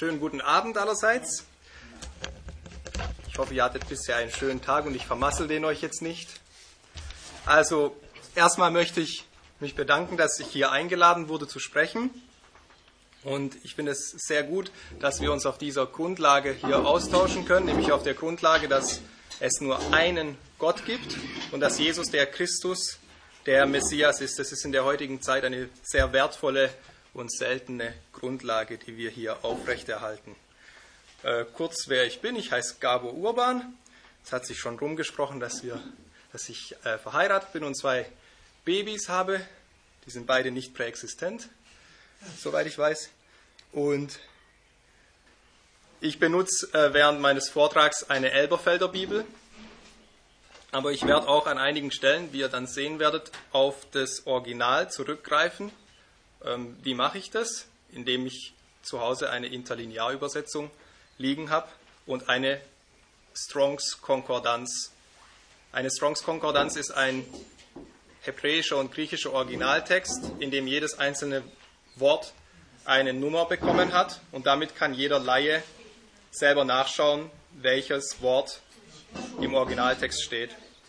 Schönen guten Abend allerseits. Ich hoffe, ihr hattet bisher einen schönen Tag und ich vermassel den euch jetzt nicht. Also, erstmal möchte ich mich bedanken, dass ich hier eingeladen wurde zu sprechen. Und ich finde es sehr gut, dass wir uns auf dieser Grundlage hier austauschen können, nämlich auf der Grundlage, dass es nur einen Gott gibt und dass Jesus, der Christus, der Messias ist. Das ist in der heutigen Zeit eine sehr wertvolle und seltene Grundlage, die wir hier aufrechterhalten. Kurz, wer ich bin. Ich heiße Gabor Urban. Es hat sich schon rumgesprochen, dass ich verheiratet bin und 2 Babys habe. Die sind beide nicht präexistent, soweit ich weiß. Und ich benutze während meines Vortrags eine Elberfelder Bibel. Aber ich werde auch an einigen Stellen, wie ihr dann sehen werdet, auf das Original zurückgreifen. Wie mache ich das? Indem ich zu Hause eine Interlinearübersetzung liegen habe und eine Strongs Konkordanz. Eine Strongs Konkordanz ist ein hebräischer und griechischer Originaltext, in dem jedes einzelne Wort eine Nummer bekommen hat. Und damit kann jeder Laie selber nachschauen, welches Wort im Originaltext steht.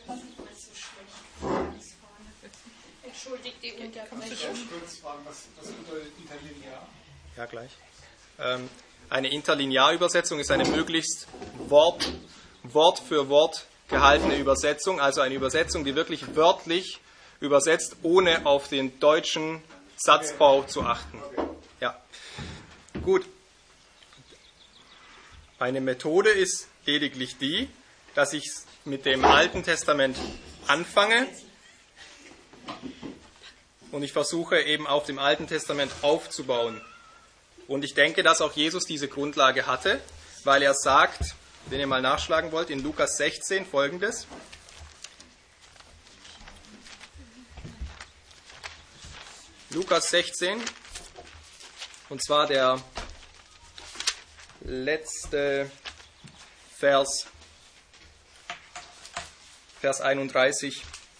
Entschuldigt die Unterbrechung. Kurz fragen, was bedeutet interlinear? Ja, gleich. Eine Interlinearübersetzung ist eine möglichst Wort für Wort gehaltene Übersetzung, also eine Übersetzung, die wirklich wörtlich übersetzt, ohne auf den deutschen Satzbau zu achten. Ja. Gut. Eine Methode ist lediglich die, dass ich mit dem Alten Testament anfange und ich versuche eben auf dem Alten Testament aufzubauen. Und ich denke, dass auch Jesus diese Grundlage hatte, weil er sagt, wenn ihr mal nachschlagen wollt, in Lukas 16 folgendes. Lukas 16, und zwar der letzte Vers 31.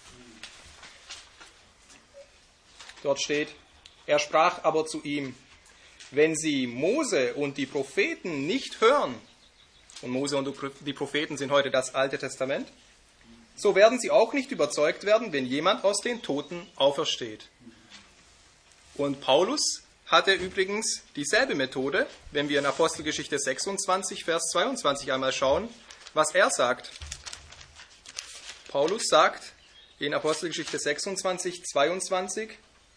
Dort steht, er sprach aber zu ihm, wenn sie Mose und die Propheten nicht hören, und Mose und die Propheten sind heute das Alte Testament, so werden sie auch nicht überzeugt werden, wenn jemand aus den Toten aufersteht. Und Paulus hatte übrigens dieselbe Methode, wenn wir in Apostelgeschichte 26, Vers 22 einmal schauen, was er sagt. Paulus sagt in Apostelgeschichte 26, 22,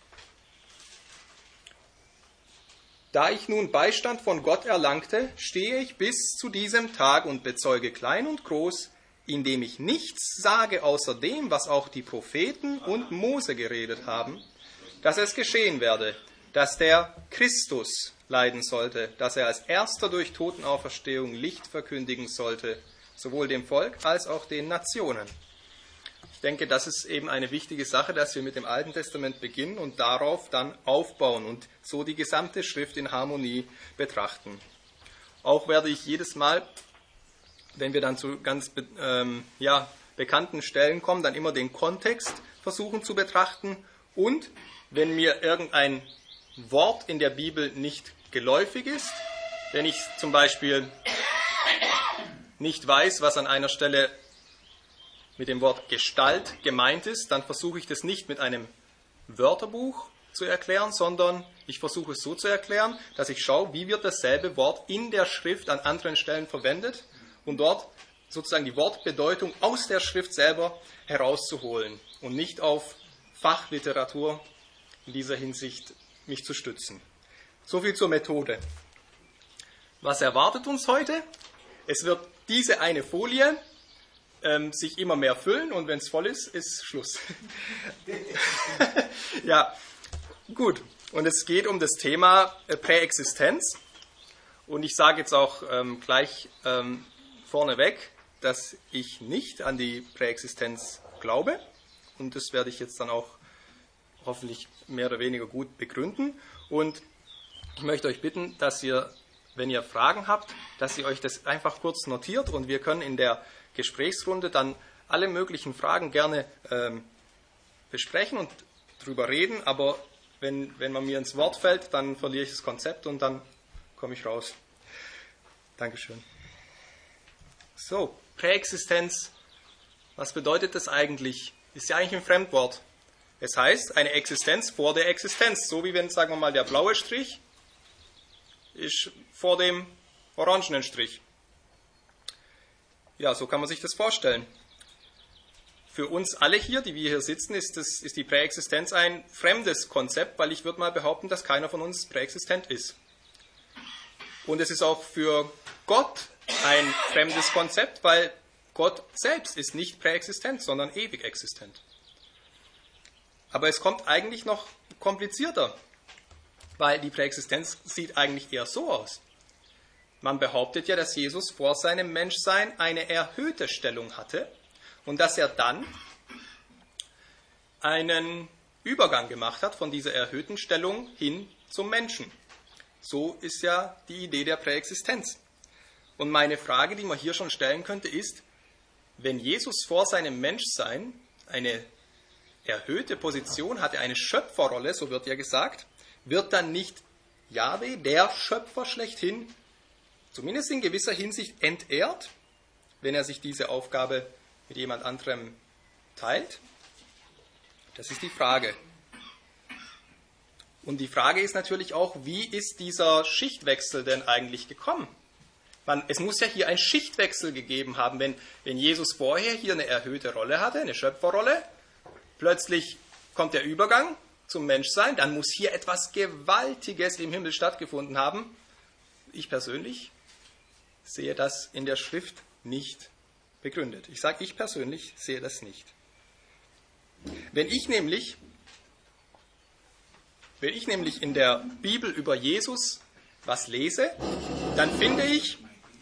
da ich nun Beistand von Gott erlangte, stehe ich bis zu diesem Tag und bezeuge klein und groß, indem ich nichts sage außer dem, was auch die Propheten und Mose geredet haben, dass es geschehen werde, dass der Christus leiden sollte, dass er als erster durch Totenauferstehung Licht verkündigen sollte, sowohl dem Volk als auch den Nationen. Ich denke, das ist eben eine wichtige Sache, dass wir mit dem Alten Testament beginnen und darauf dann aufbauen und so die gesamte Schrift in Harmonie betrachten. Auch werde ich jedes Mal, wenn wir dann zu ganz bekannten Stellen kommen, dann immer den Kontext versuchen zu betrachten und wenn mir irgendein Wort in der Bibel nicht geläufig ist, wenn ich zum Beispiel nicht weiß, was an einer Stelle mit dem Wort Gestalt gemeint ist, dann versuche ich das nicht mit einem Wörterbuch zu erklären, sondern ich versuche es so zu erklären, dass ich schaue, wie wird dasselbe Wort in der Schrift an anderen Stellen verwendet und dort sozusagen die Wortbedeutung aus der Schrift selber herauszuholen und nicht auf Fachliteratur in dieser Hinsicht mich zu stützen. Soviel zur Methode. Was erwartet uns heute? Es wird diese eine Folie sich immer mehr füllen und wenn es voll ist, ist Schluss. Ja, gut. Und es geht um das Thema Präexistenz. Und ich sage jetzt auch gleich vorneweg, dass ich nicht an die Präexistenz glaube. Und das werde ich jetzt dann auch hoffentlich mehr oder weniger gut begründen. Und ich möchte euch bitten, dass ihr, wenn ihr Fragen habt, dass ihr euch das einfach kurz notiert und wir können in der Gesprächsrunde dann alle möglichen Fragen gerne besprechen und drüber reden, aber wenn man mir ins Wort fällt, dann verliere ich das Konzept und dann komme ich raus. Dankeschön. So, Präexistenz, was bedeutet das eigentlich? Ist ja eigentlich ein Fremdwort. Es heißt, eine Existenz vor der Existenz. So wie wenn, sagen wir mal, der blaue Strich ist vor dem orangenen Strich. Ja, so kann man sich das vorstellen. Für uns alle hier, die wir hier sitzen, ist die Präexistenz ein fremdes Konzept, weil ich würde mal behaupten, dass keiner von uns präexistent ist. Und es ist auch für Gott ein fremdes Konzept, weil Gott selbst ist nicht präexistent, sondern ewig existent. Aber es kommt eigentlich noch komplizierter, weil die Präexistenz sieht eigentlich eher so aus. Man behauptet ja, dass Jesus vor seinem Menschsein eine erhöhte Stellung hatte und dass er dann einen Übergang gemacht hat von dieser erhöhten Stellung hin zum Menschen. So ist ja die Idee der Präexistenz. Und meine Frage, die man hier schon stellen könnte, ist, wenn Jesus vor seinem Menschsein eine erhöhte Position hatte, eine Schöpferrolle, so wird ja gesagt, wird dann nicht Jahwe, der Schöpfer schlechthin, zumindest in gewisser Hinsicht entehrt, wenn er sich diese Aufgabe mit jemand anderem teilt? Das ist die Frage. Und die Frage ist natürlich auch, wie ist dieser Schichtwechsel denn eigentlich gekommen? Es muss ja hier einen Schichtwechsel gegeben haben, wenn Jesus vorher hier eine erhöhte Rolle hatte, eine Schöpferrolle, plötzlich kommt der Übergang zum Menschsein, dann muss hier etwas Gewaltiges im Himmel stattgefunden haben. Ich persönlich sehe das in der Schrift nicht begründet. Ich sage, ich persönlich sehe das nicht. Wenn ich nämlich in der Bibel über Jesus was lese, dann finde ich,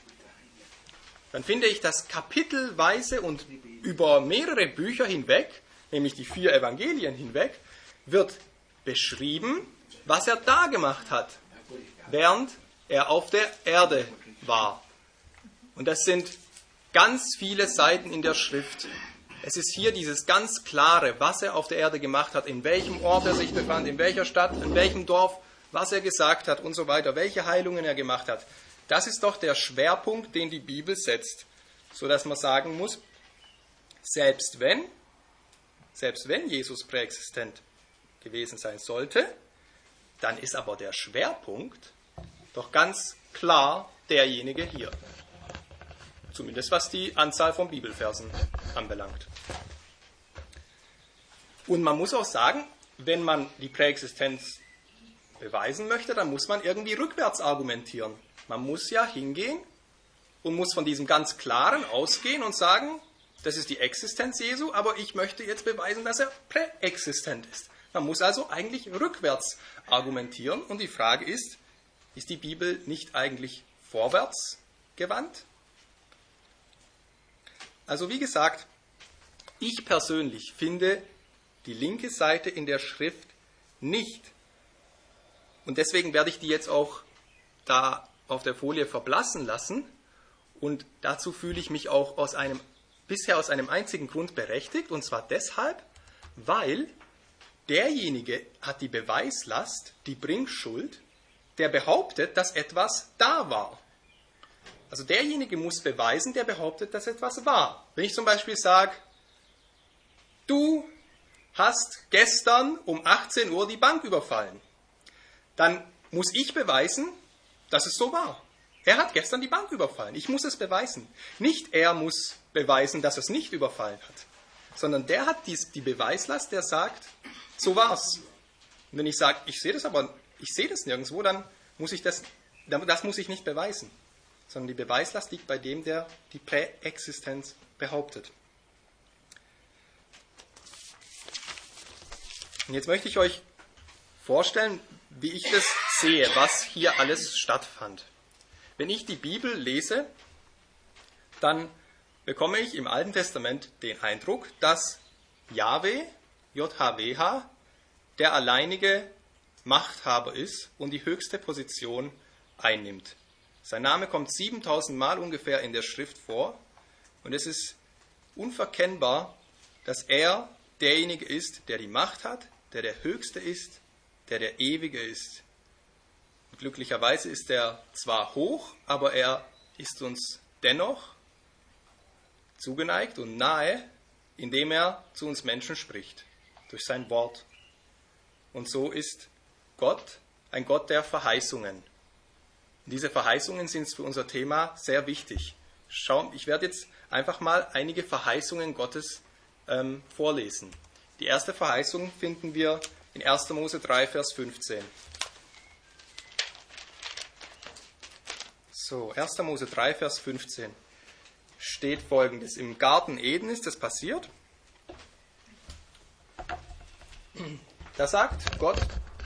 dass kapitelweise und über mehrere Bücher hinweg, nämlich die 4 Evangelien hinweg, wird beschrieben, was er da gemacht hat, während er auf der Erde war. Und das sind ganz viele Seiten in der Schrift. Es ist hier dieses ganz klare, was er auf der Erde gemacht hat, in welchem Ort er sich befand, in welcher Stadt, in welchem Dorf, was er gesagt hat und so weiter, welche Heilungen er gemacht hat. Das ist doch der Schwerpunkt, den die Bibel setzt, sodass man sagen muss, selbst wenn Jesus präexistent gewesen sein sollte, dann ist aber der Schwerpunkt doch ganz klar derjenige hier. Zumindest was die Anzahl von Bibelversen anbelangt. Und man muss auch sagen, wenn man die Präexistenz beweisen möchte, dann muss man irgendwie rückwärts argumentieren. Man muss ja hingehen und muss von diesem ganz Klaren ausgehen und sagen, das ist die Existenz Jesu, aber ich möchte jetzt beweisen, dass er präexistent ist. Man muss also eigentlich rückwärts argumentieren und die Frage ist die Bibel nicht eigentlich vorwärts gewandt? Also wie gesagt, ich persönlich finde die linke Seite in der Schrift nicht. Und deswegen werde ich die jetzt auch da auf der Folie verblassen lassen. Und dazu fühle ich mich auch bisher aus einem einzigen Grund berechtigt. Und zwar deshalb, weil derjenige hat die Beweislast, die Bringschuld, der behauptet, dass etwas da war. Also derjenige muss beweisen, der behauptet, dass etwas war. Wenn ich zum Beispiel sage, du hast gestern um 18 Uhr die Bank überfallen, dann muss ich beweisen, dass es so war. Er hat gestern die Bank überfallen. Ich muss es beweisen. Nicht er muss beweisen, dass er es nicht überfallen hat, sondern der hat die Beweislast, der sagt, so war's. Und wenn ich sage, ich sehe das nirgendwo, dann muss ich das muss ich nicht beweisen. Sondern die Beweislast liegt bei dem, der die Präexistenz behauptet. Und jetzt möchte ich euch vorstellen, wie ich das sehe, was hier alles stattfand. Wenn ich die Bibel lese, dann bekomme ich im Alten Testament den Eindruck, dass Jahwe, JHWH, der alleinige Machthaber ist und die höchste Position einnimmt. Sein Name kommt 7000 Mal ungefähr in der Schrift vor und es ist unverkennbar, dass er derjenige ist, der die Macht hat, der Höchste ist, der Ewige ist. Und glücklicherweise ist er zwar hoch, aber er ist uns dennoch zugeneigt und nahe, indem er zu uns Menschen spricht, durch sein Wort. Und so ist Gott ein Gott der Verheißungen. Und diese Verheißungen sind für unser Thema sehr wichtig. Ich werde jetzt einfach mal einige Verheißungen Gottes vorlesen. Die erste Verheißung finden wir in 1. Mose 3, Vers 15. So, 1. Mose 3, Vers 15 steht Folgendes. Im Garten Eden ist das passiert. Da sagt Gott: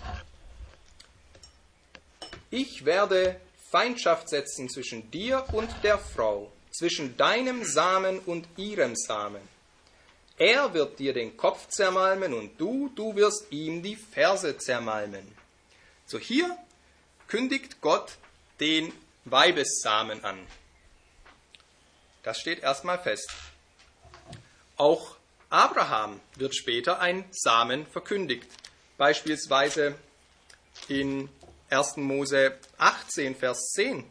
Ich werde Feindschaft setzen zwischen dir und der Frau, zwischen deinem Samen und ihrem Samen. Er wird dir den Kopf zermalmen und du wirst ihm die Ferse zermalmen. So, hier kündigt Gott den Weibessamen an. Das steht erstmal fest. Auch Abraham wird später ein Samen verkündigt. Beispielsweise in 1. Mose 18, Vers 10.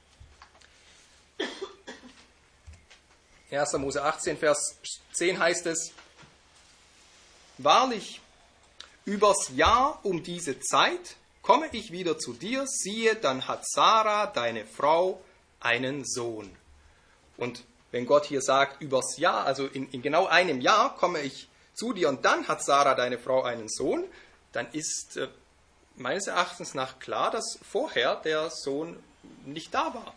1. Mose 18, Vers 10 heißt es: Wahrlich, übers Jahr um diese Zeit komme ich wieder zu dir, siehe, dann hat Sarah, deine Frau, einen Sohn. Und wenn Gott hier sagt, übers Jahr, also in genau einem Jahr komme ich zu dir und dann hat Sarah, deine Frau, einen Sohn, dann ist meines Erachtens nach klar, dass vorher der Sohn nicht da war.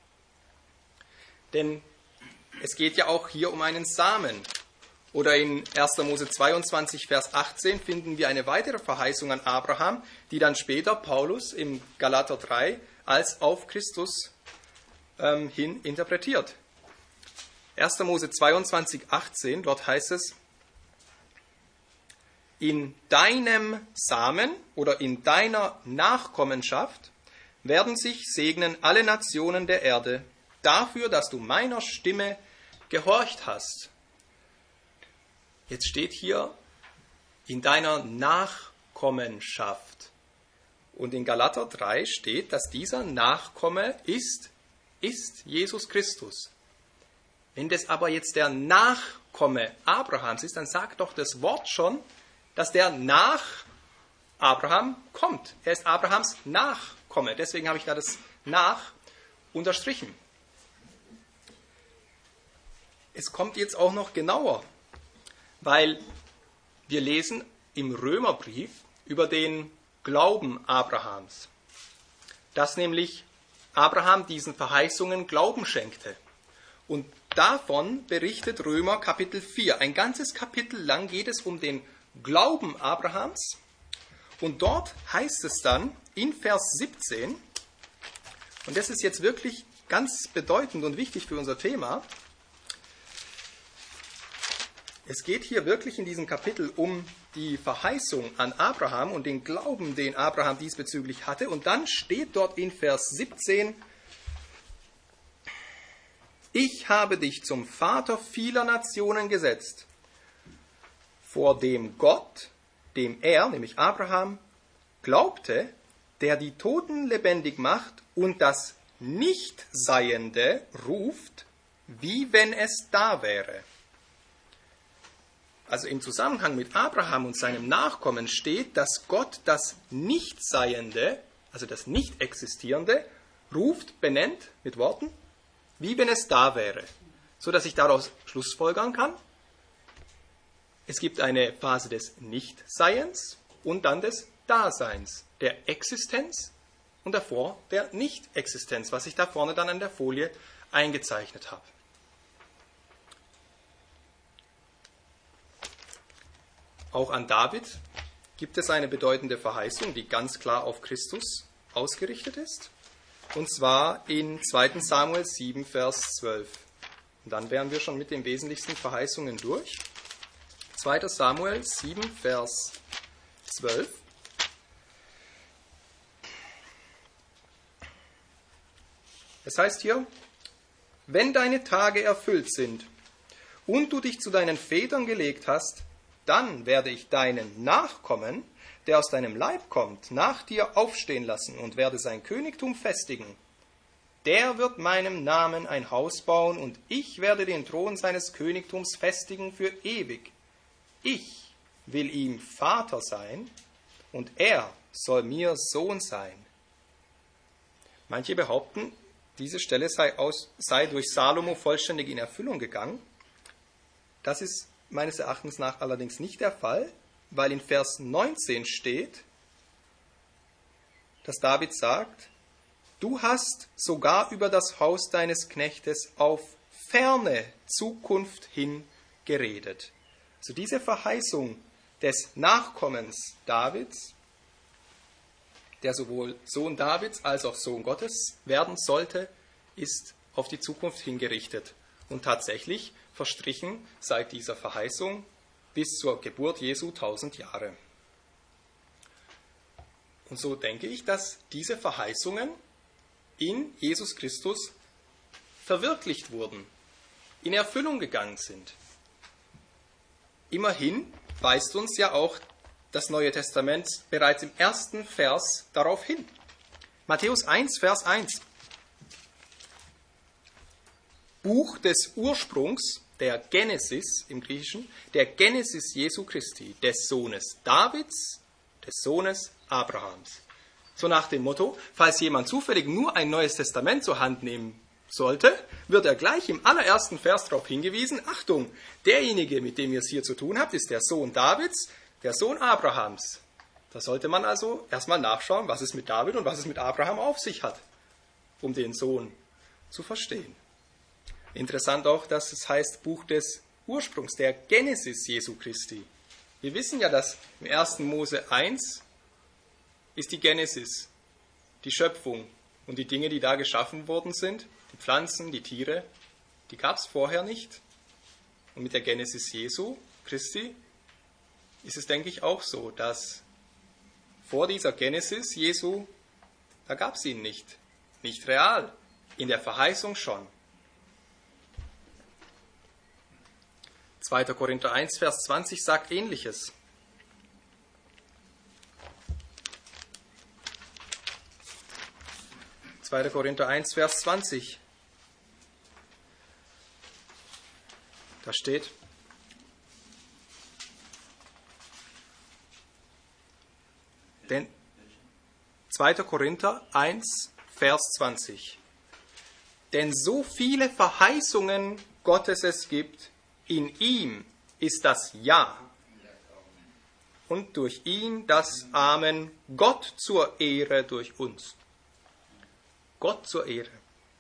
Denn es geht ja auch hier um einen Samen. Oder in 1. Mose 22, Vers 18 finden wir eine weitere Verheißung an Abraham, die dann später Paulus im Galater 3 als auf Christus hin interpretiert. 1. Mose 22, 18, dort heißt es: In deinem Samen oder in deiner Nachkommenschaft werden sich segnen alle Nationen der Erde, dafür, dass du meiner Stimme gehorcht hast. Jetzt steht hier, in deiner Nachkommenschaft. Und in Galater 3 steht, dass dieser Nachkomme ist Jesus Christus. Wenn das aber jetzt der Nachkomme Abrahams ist, dann sagt doch das Wort schon, dass der nach Abraham kommt. Er ist Abrahams Nachkomme. Deswegen habe ich da das nach unterstrichen. Es kommt jetzt auch noch genauer, weil wir lesen im Römerbrief über den Glauben Abrahams, dass nämlich Abraham diesen Verheißungen Glauben schenkte. Und davon berichtet Römer Kapitel 4. Ein ganzes Kapitel lang geht es um den Glauben Abrahams. Und dort heißt es dann in Vers 17, und das ist jetzt wirklich ganz bedeutend und wichtig für unser Thema, es geht hier wirklich in diesem Kapitel um die Verheißung an Abraham und den Glauben, den Abraham diesbezüglich hatte. Und dann steht dort in Vers 17, ich habe dich zum Vater vieler Nationen gesetzt, vor dem Gott, dem er, nämlich Abraham, glaubte, der die Toten lebendig macht und das Nichtseiende ruft, wie wenn es da wäre. Also im Zusammenhang mit Abraham und seinem Nachkommen steht, dass Gott das Nichtseiende, also das Nicht-Existierende, ruft, benennt mit Worten, wie wenn es da wäre. So dass ich daraus schlussfolgern kann, es gibt eine Phase des Nichtseiens und dann des Daseins, der Existenz und davor der Nicht-Existenz, was ich da vorne dann an der Folie eingezeichnet habe. Auch an David gibt es eine bedeutende Verheißung, die ganz klar auf Christus ausgerichtet ist. Und zwar in 2. Samuel 7, Vers 12. Und dann wären wir schon mit den wesentlichsten Verheißungen durch. 2. Samuel 7, Vers 12. Es heißt hier, wenn deine Tage erfüllt sind und du dich zu deinen Vätern gelegt hast, dann werde ich deinen Nachkommen, der aus deinem Leib kommt, nach dir aufstehen lassen und werde sein Königtum festigen. der wird meinem Namen ein Haus bauen, und ich werde den Thron seines Königtums festigen für ewig. Ich will ihm Vater sein, und er soll mir Sohn sein. Manche behaupten, diese Stelle sei durch Salomo vollständig in Erfüllung gegangen. Das ist meines Erachtens nach allerdings nicht der Fall, weil in Vers 19 steht, dass David sagt, du hast sogar über das Haus deines Knechtes auf ferne Zukunft hin geredet. Also diese Verheißung des Nachkommens Davids, der sowohl Sohn Davids als auch Sohn Gottes werden sollte, ist auf die Zukunft hingerichtet. Und tatsächlich verstrichen seit dieser Verheißung bis zur Geburt Jesu 1000 Jahre. Und so denke ich, dass diese Verheißungen in Jesus Christus verwirklicht wurden, in Erfüllung gegangen sind. Immerhin weist uns ja auch das Neue Testament bereits im ersten Vers darauf hin. Matthäus 1, Vers 1. Buch des Ursprungs, der Genesis im Griechischen, der Genesis Jesu Christi, des Sohnes Davids, des Sohnes Abrahams. So nach dem Motto, falls jemand zufällig nur ein Neues Testament zur Hand nehmen sollte, wird er gleich im allerersten Vers darauf hingewiesen, Achtung, derjenige, mit dem ihr es hier zu tun habt, ist der Sohn Davids, der Sohn Abrahams. Da sollte man also erstmal nachschauen, was es mit David und was es mit Abraham auf sich hat, um den Sohn zu verstehen. Interessant auch, dass es heißt Buch des Ursprungs, der Genesis Jesu Christi. Wir wissen ja, dass im 1. Mose 1 ist die Genesis, die Schöpfung und die Dinge, die da geschaffen worden sind, die Pflanzen, die Tiere, die gab es vorher nicht. Und mit der Genesis Jesu Christi ist es, denke ich, auch so, dass vor dieser Genesis Jesu, da gab es ihn nicht. Nicht real, in der Verheißung schon. 2. Korinther 1, Vers 20 sagt Ähnliches. 2. Korinther 1, Vers 20. Da steht, denn 2. Korinther 1, Vers 20. Denn so viele Verheißungen Gottes es gibt, in ihm ist das Ja und durch ihn das Amen, Gott zur Ehre durch uns. Gott zur Ehre.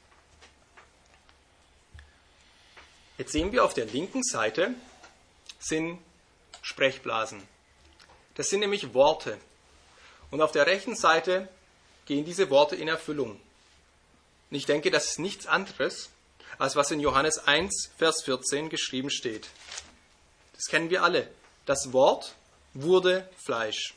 Jetzt sehen wir auf der linken Seite sind Sprechblasen. Das sind nämlich Worte. Und auf der rechten Seite gehen diese Worte in Erfüllung. Und ich denke, das ist nichts anderes, als was in Johannes 1, Vers 14 geschrieben steht. Das kennen wir alle. Das Wort wurde Fleisch.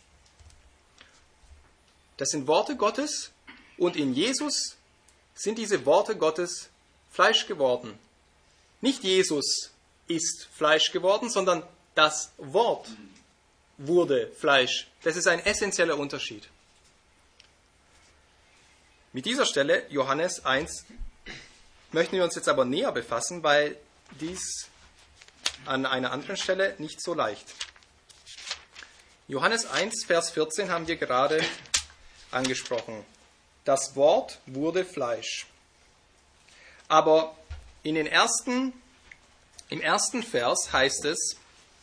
Das sind Worte Gottes und in Jesus sind diese Worte Gottes Fleisch geworden. Nicht Jesus ist Fleisch geworden, sondern das Wort wurde Fleisch. Das ist ein essentieller Unterschied. Mit dieser Stelle, Johannes 1, möchten wir uns jetzt aber näher befassen, weil dies an einer anderen Stelle nicht so leicht. Johannes 1, Vers 14 haben wir gerade angesprochen. Das Wort wurde Fleisch. Aber im ersten Vers heißt es,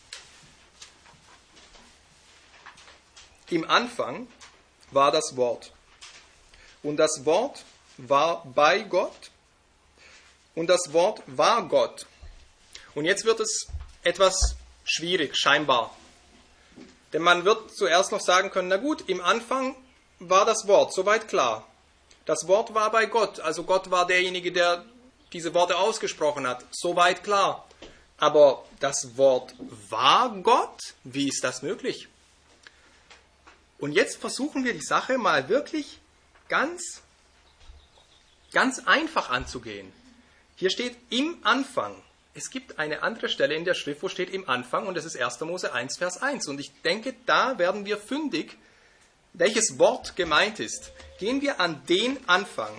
im Anfang war das Wort. Und das Wort war bei Gott. Und das Wort war Gott. Und jetzt wird es etwas schwierig, scheinbar. Denn man wird zuerst noch sagen können, na gut, im Anfang war das Wort, soweit klar. Das Wort war bei Gott, also Gott war derjenige, der diese Worte ausgesprochen hat, soweit klar. Aber das Wort war Gott? Wie ist das möglich? Und jetzt versuchen wir die Sache mal wirklich ganz einfach anzugehen. Hier steht im Anfang. Es gibt eine andere Stelle in der Schrift, wo steht im Anfang, und das ist 1. Mose 1, Vers 1. Und ich denke, da werden wir fündig, welches Wort gemeint ist. Gehen wir an den Anfang.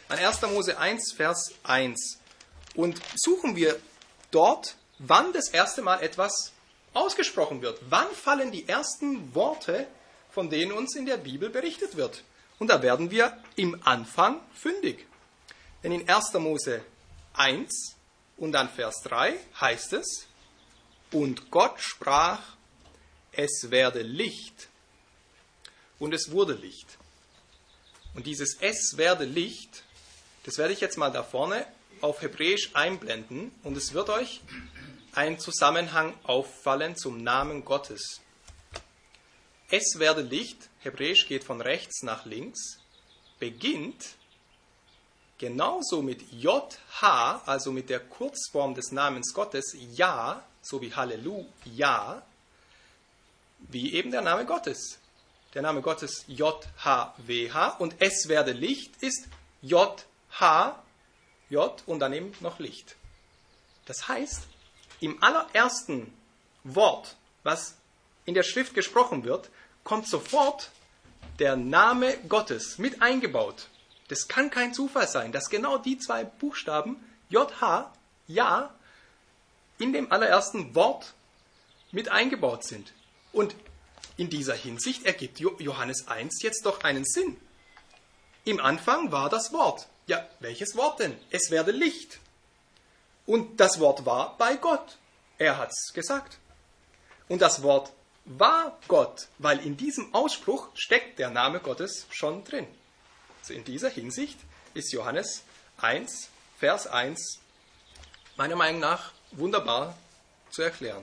an 1. Mose 1, Vers 1 und suchen wir dort, wann das erste Mal etwas ausgesprochen wird. Wann fallen die ersten Worte, von denen uns in der Bibel berichtet wird? Und da werden wir im Anfang fündig. Denn in 1. Mose 1 und dann Vers 3 heißt es, und Gott sprach, es werde Licht. Und es wurde Licht. Und dieses es werde Licht, das werde ich jetzt mal da vorne auf Hebräisch einblenden und es wird euch ein Zusammenhang auffallen zum Namen Gottes. Es werde Licht, Hebräisch geht von rechts nach links, beginnt genauso mit JH, also mit der Kurzform des Namens Gottes, Ja, so wie Halleluja, wie eben der Name Gottes. Der Name Gottes JHWH und es werde Licht ist JH, J und daneben noch Licht. Das heißt, im allerersten Wort, was in der Schrift gesprochen wird, kommt sofort der Name Gottes mit eingebaut. Das kann kein Zufall sein, dass genau die zwei Buchstaben JH, Ja, in dem allerersten Wort mit eingebaut sind. Und in dieser Hinsicht ergibt Johannes 1 jetzt doch einen Sinn. Im Anfang war das Wort. Ja, welches Wort denn? Es werde Licht. Und das Wort war bei Gott. Er hat es gesagt. Und das Wort war Gott, weil in diesem Ausspruch steckt der Name Gottes schon drin. Also in dieser Hinsicht ist Johannes 1, Vers 1 meiner Meinung nach wunderbar zu erklären.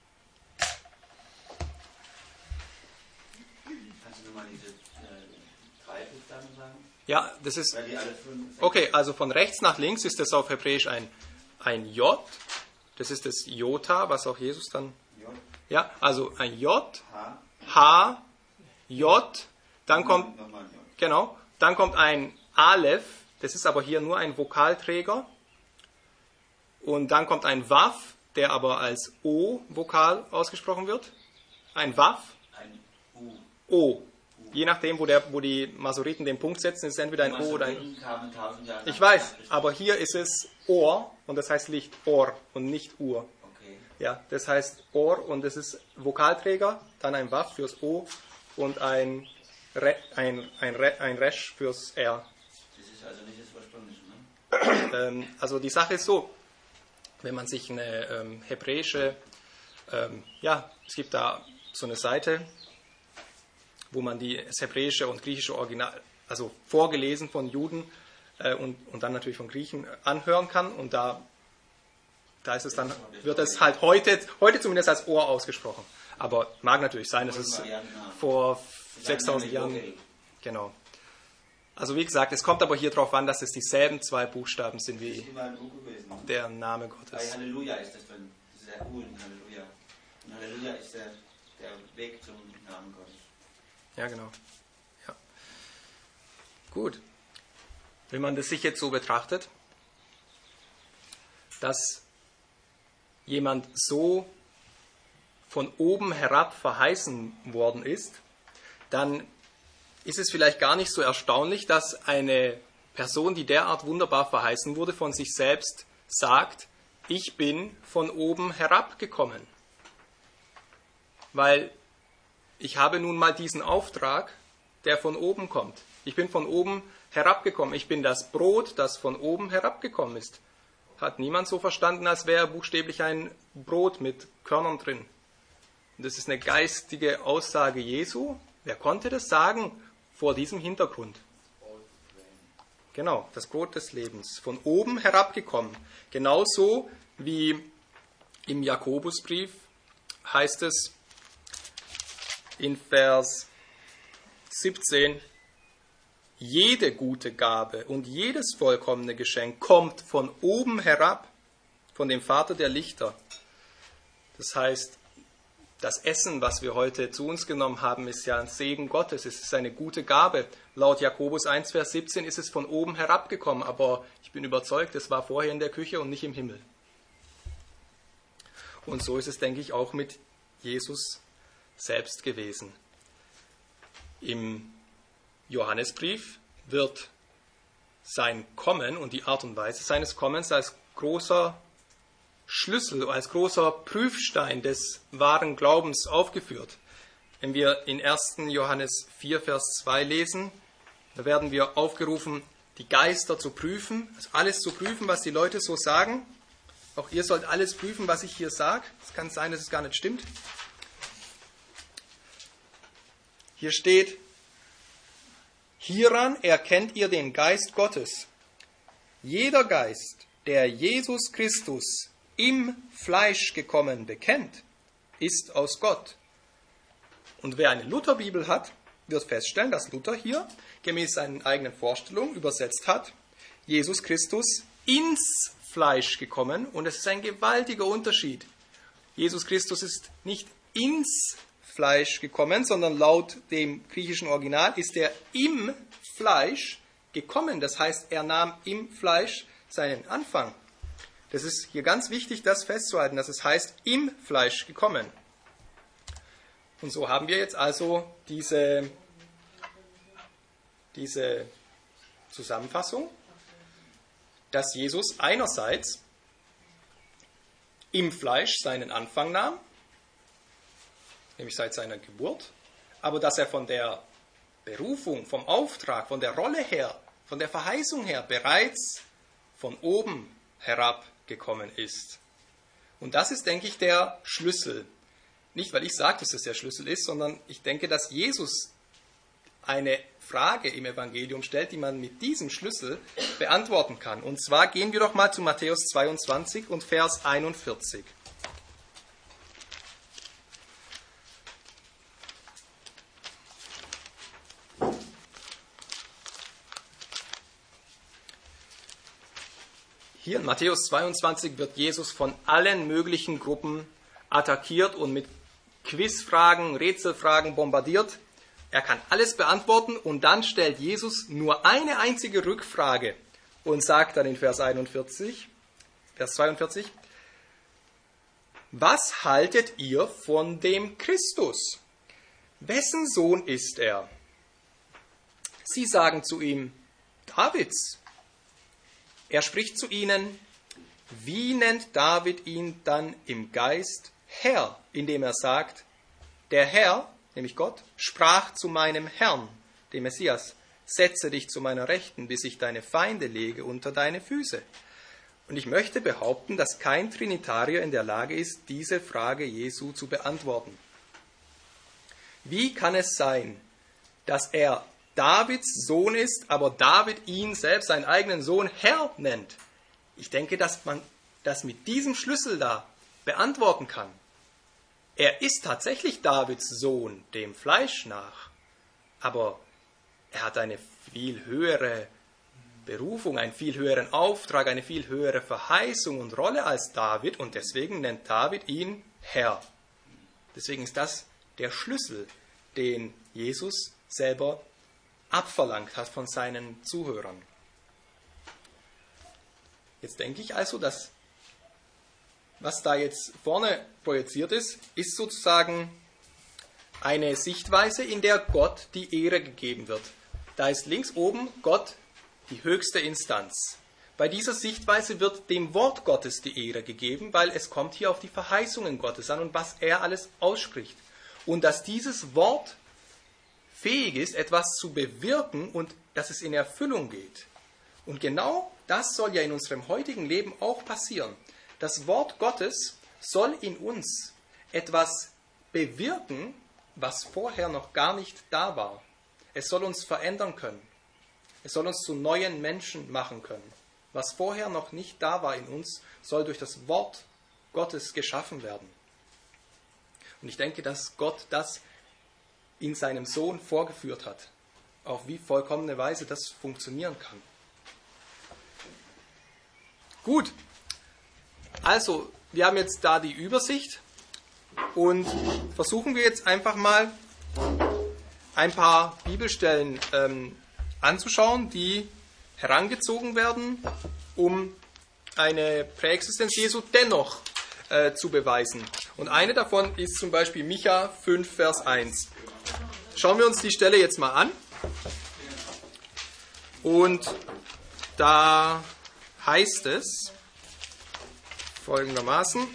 Kannst du nochmal diese drei Buchstaben sagen? Ja, das ist... Weil die alle fünf... Okay, also von rechts nach links ist das auf Hebräisch ein J. Das ist das Jota, was auch Jesus dann... J, Ja, also ein J, H, H, J, dann kommt... nochmal J. Genau, dann kommt ein Aleph, das ist aber hier nur ein Vokalträger. Und dann kommt ein Waf, der aber als O-Vokal ausgesprochen wird. Ein Waf, Ein U. O. Je nachdem, wo die Masoriten den Punkt setzen, ist es entweder ein O oder ein... Masoriten kamen 1000 Jahre Ich nach weiß, Christus. aber hier ist es Ohr und das heißt Licht, Ohr und nicht Uhr. Okay. Ja, das heißt Ohr und das ist Vokalträger, dann ein Waf fürs O und ein Resh fürs R. Das ist also nicht das Ursprüngliche, ne? Also die Sache ist so, wenn man sich eine hebräische, es gibt da so eine Seite, wo man das hebräische und griechische Original, also vorgelesen von Juden und dann natürlich von Griechen anhören kann und da ist es dann, wird es halt heute zumindest als Ohr ausgesprochen. Aber mag natürlich sein, dass es vor 6000 Jahren, genau. Also wie gesagt, es kommt aber hier drauf an, dass es dieselben zwei Buchstaben sind Das ist wie immer ein U gewesen. Ne? der Name Bei Gottes. Halleluja ist das drin. Das ist der U in Halleluja. Und Halleluja ist der Weg zum Namen Gottes. Ja, genau. Ja. Gut. Wenn man das sich jetzt so betrachtet, dass jemand so von oben herab verheißen worden ist, dann ist es vielleicht gar nicht so erstaunlich, dass eine Person, die derart wunderbar verheißen wurde, von sich selbst sagt, ich bin von oben herabgekommen. Weil ich habe nun mal diesen Auftrag, der von oben kommt. Ich bin von oben herabgekommen. Ich bin das Brot, das von oben herabgekommen ist. Hat niemand so verstanden, als wäre buchstäblich ein Brot mit Körnern drin. Und das ist eine geistige Aussage Jesu. Wer konnte das sagen vor diesem Hintergrund? Genau, das Brot des Lebens. Von oben herabgekommen. Genauso wie im Jakobusbrief heißt es in Vers 17, jede gute Gabe und jedes vollkommene Geschenk kommt von oben herab, von dem Vater der Lichter. Das heißt, das Essen, was wir heute zu uns genommen haben, ist ja ein Segen Gottes. Es ist eine gute Gabe. Laut Jakobus 1, Vers 17 ist es von oben herabgekommen, aber ich bin überzeugt, es war vorher in der Küche und nicht im Himmel. Und so ist es, denke ich, auch mit Jesus selbst gewesen. Im Johannesbrief wird sein Kommen und die Art und Weise seines Kommens als großer Schlüssel, als großer Prüfstein des wahren Glaubens aufgeführt. Wenn wir in 1. Johannes 4, Vers 2 lesen, da werden wir aufgerufen, die Geister zu prüfen, also alles zu prüfen, was die Leute so sagen. Auch ihr sollt alles prüfen, was ich hier sage. Es kann sein, dass es gar nicht stimmt. Hier steht, hieran erkennt ihr den Geist Gottes. Jeder Geist, der Jesus Christus im Fleisch gekommen bekennt, ist aus Gott. Und wer eine Lutherbibel hat, wird feststellen, dass Luther hier gemäß seinen eigenen Vorstellungen übersetzt hat, Jesus Christus ins Fleisch gekommen. Und es ist ein gewaltiger Unterschied. Jesus Christus ist nicht ins Fleisch gekommen, sondern laut dem griechischen Original ist er im Fleisch gekommen. Das heißt, er nahm im Fleisch seinen Anfang. Das ist hier ganz wichtig, das festzuhalten, dass es heißt, im Fleisch gekommen. Und so haben wir jetzt also diese Zusammenfassung, dass Jesus einerseits im Fleisch seinen Anfang nahm, nämlich seit seiner Geburt, aber dass er von der Berufung, vom Auftrag, von der Rolle her, von der Verheißung her bereits von oben herab gekommen ist. Und das ist, denke ich, der Schlüssel. Nicht, weil ich sage, dass es der Schlüssel ist, sondern ich denke, dass Jesus eine Frage im Evangelium stellt, die man mit diesem Schlüssel beantworten kann. Und zwar gehen wir doch mal zu Matthäus 22 und Vers 41. Hier in Matthäus 22 wird Jesus von allen möglichen Gruppen attackiert und mit Quizfragen, Rätselfragen bombardiert. Er kann alles beantworten und dann stellt Jesus nur eine einzige Rückfrage und sagt dann in Vers 42, was haltet ihr von dem Christus? Wessen Sohn ist er? Sie sagen zu ihm, Davids. Er spricht zu ihnen, wie nennt David ihn dann im Geist Herr, indem er sagt, der Herr, nämlich Gott, sprach zu meinem Herrn, dem Messias, setze dich zu meiner Rechten, bis ich deine Feinde lege unter deine Füße. Und ich möchte behaupten, dass kein Trinitarier in der Lage ist, diese Frage Jesu zu beantworten. Wie kann es sein, dass er Davids Sohn ist, aber David ihn selbst, seinen eigenen Sohn, Herr nennt? Ich denke, dass man das mit diesem Schlüssel da beantworten kann. Er ist tatsächlich Davids Sohn, dem Fleisch nach, aber er hat eine viel höhere Berufung, einen viel höheren Auftrag, eine viel höhere Verheißung und Rolle als David und deswegen nennt David ihn Herr. Deswegen ist das der Schlüssel, den Jesus selber abverlangt hat von seinen Zuhörern. Jetzt denke ich also, dass was da jetzt vorne projiziert ist, ist sozusagen eine Sichtweise, in der Gott die Ehre gegeben wird. Da ist links oben Gott die höchste Instanz. Bei dieser Sichtweise wird dem Wort Gottes die Ehre gegeben, weil es kommt hier auf die Verheißungen Gottes an und was er alles ausspricht. Und dass dieses Wort fähig ist, etwas zu bewirken und dass es in Erfüllung geht. Und genau das soll ja in unserem heutigen Leben auch passieren. Das Wort Gottes soll in uns etwas bewirken, was vorher noch gar nicht da war. Es soll uns verändern können. Es soll uns zu neuen Menschen machen können. Was vorher noch nicht da war in uns, soll durch das Wort Gottes geschaffen werden. Und ich denke, dass Gott das in seinem Sohn vorgeführt hat. Auf wie vollkommene Weise das funktionieren kann. Gut, also wir haben jetzt da die Übersicht und versuchen wir jetzt einfach mal ein paar Bibelstellen anzuschauen, die herangezogen werden, um eine Präexistenz Jesu dennoch zu beweisen. Und eine davon ist zum Beispiel Micha 5, Vers 1. Schauen wir uns die Stelle jetzt mal an. Und Da heißt es folgendermaßen.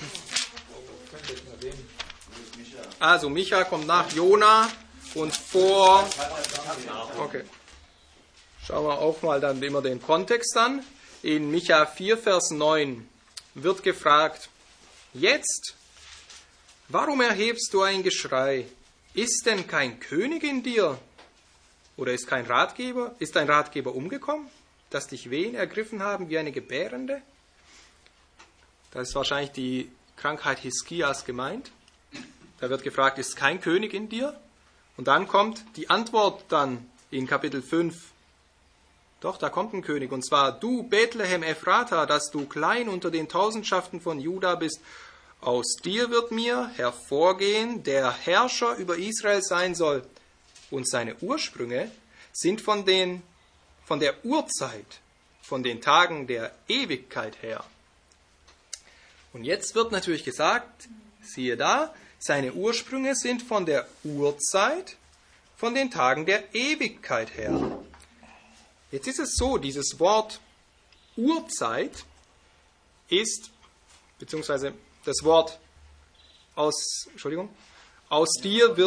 Also Micha kommt nach Jona und vor... Okay. Schauen wir auch mal dann immer den Kontext an. In Micha 4, Vers 9 wird gefragt, jetzt, warum erhebst du ein Geschrei? Ist denn kein König in dir? Oder ist dein Ratgeber umgekommen, dass dich Wehen ergriffen haben wie eine Gebärende? Da ist wahrscheinlich die Krankheit Hiskias gemeint. Da wird gefragt, ist kein König in dir? Und dann kommt die Antwort dann in Kapitel 5. Doch, da kommt ein König, und zwar, du Bethlehem Ephrata, dass du klein unter den Tausendschaften von Juda bist. Aus dir wird mir hervorgehen, der Herrscher über Israel sein soll. Und seine Ursprünge sind von der Urzeit, von den Tagen der Ewigkeit her. Und jetzt wird natürlich gesagt, siehe da, seine Ursprünge sind von der Urzeit, von den Tagen der Ewigkeit her. Jetzt ist es so, dieses Wort Urzeit ist, beziehungsweise das Wort aus dir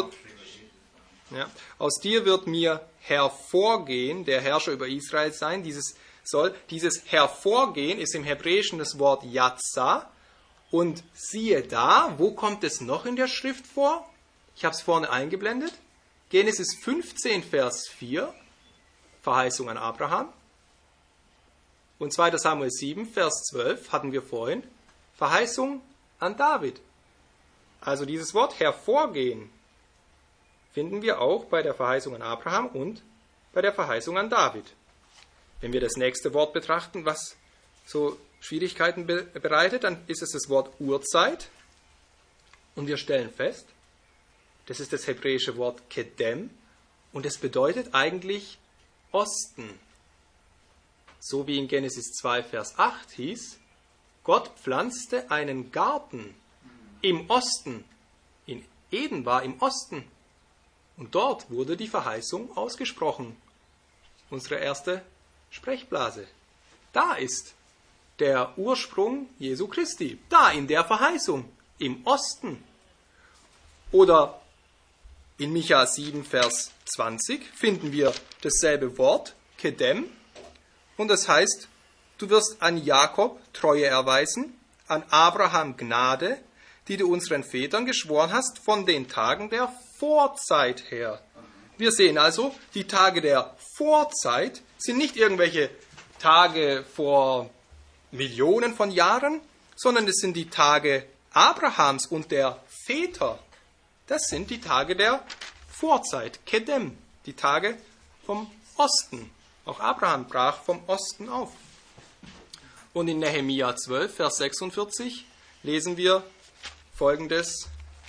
wird mir hervorgehen, der Herrscher über Israel sein. Dieses Hervorgehen ist im Hebräischen das Wort Yatsa. Und siehe da, wo kommt es noch in der Schrift vor? Ich habe es vorne eingeblendet. Genesis 15, Vers 4. Verheißung an Abraham. Und 2. Samuel 7, Vers 12 hatten wir vorhin. Verheißung an David. Also dieses Wort hervorgehen finden wir auch bei der Verheißung an Abraham und bei der Verheißung an David. Wenn wir das nächste Wort betrachten, was so Schwierigkeiten bereitet, dann ist es das Wort Urzeit. Und wir stellen fest, das ist das hebräische Wort Kedem und es bedeutet eigentlich Osten. So wie in Genesis 2, Vers 8 hieß, Gott pflanzte einen Garten im Osten. In Eden war im Osten. Und dort wurde die Verheißung ausgesprochen. Unsere erste Sprechblase. Da ist der Ursprung Jesu Christi. Da in der Verheißung. Im Osten. Oder in Micha 7, Vers 20 finden wir dasselbe Wort, Kedem. Und das heißt, du wirst an Jakob Treue erweisen, an Abraham Gnade, die du unseren Vätern geschworen hast, von den Tagen der Vorzeit her. Wir sehen also, die Tage der Vorzeit sind nicht irgendwelche Tage vor Millionen von Jahren, sondern es sind die Tage Abrahams und der Väter. Das sind die Tage der Vorzeit, Kedem, die Tage vom Osten. Auch Abraham brach vom Osten auf. Und in Nehemia 12, Vers 46 lesen wir Folgendes.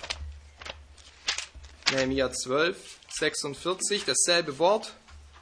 Nehemia 12, 46, dasselbe Wort.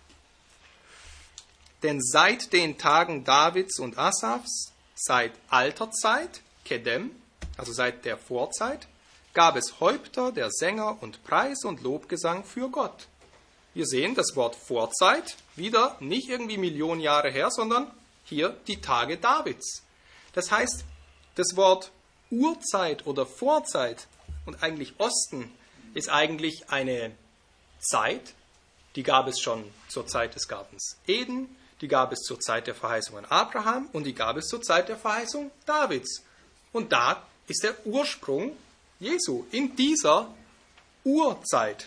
Denn seit den Tagen Davids und Asafs, seit alter Zeit, Kedem, also seit der Vorzeit, gab es Häupter der Sänger und Preis und Lobgesang für Gott. Wir sehen das Wort Vorzeit, wieder nicht irgendwie Millionen Jahre her, sondern hier die Tage Davids. Das heißt, das Wort Urzeit oder Vorzeit und eigentlich Osten ist eigentlich eine Zeit, die gab es schon zur Zeit des Gartens Eden, die gab es zur Zeit der Verheißung an Abraham und die gab es zur Zeit der Verheißung Davids. Und da ist der Ursprung Jesu, in dieser Urzeit.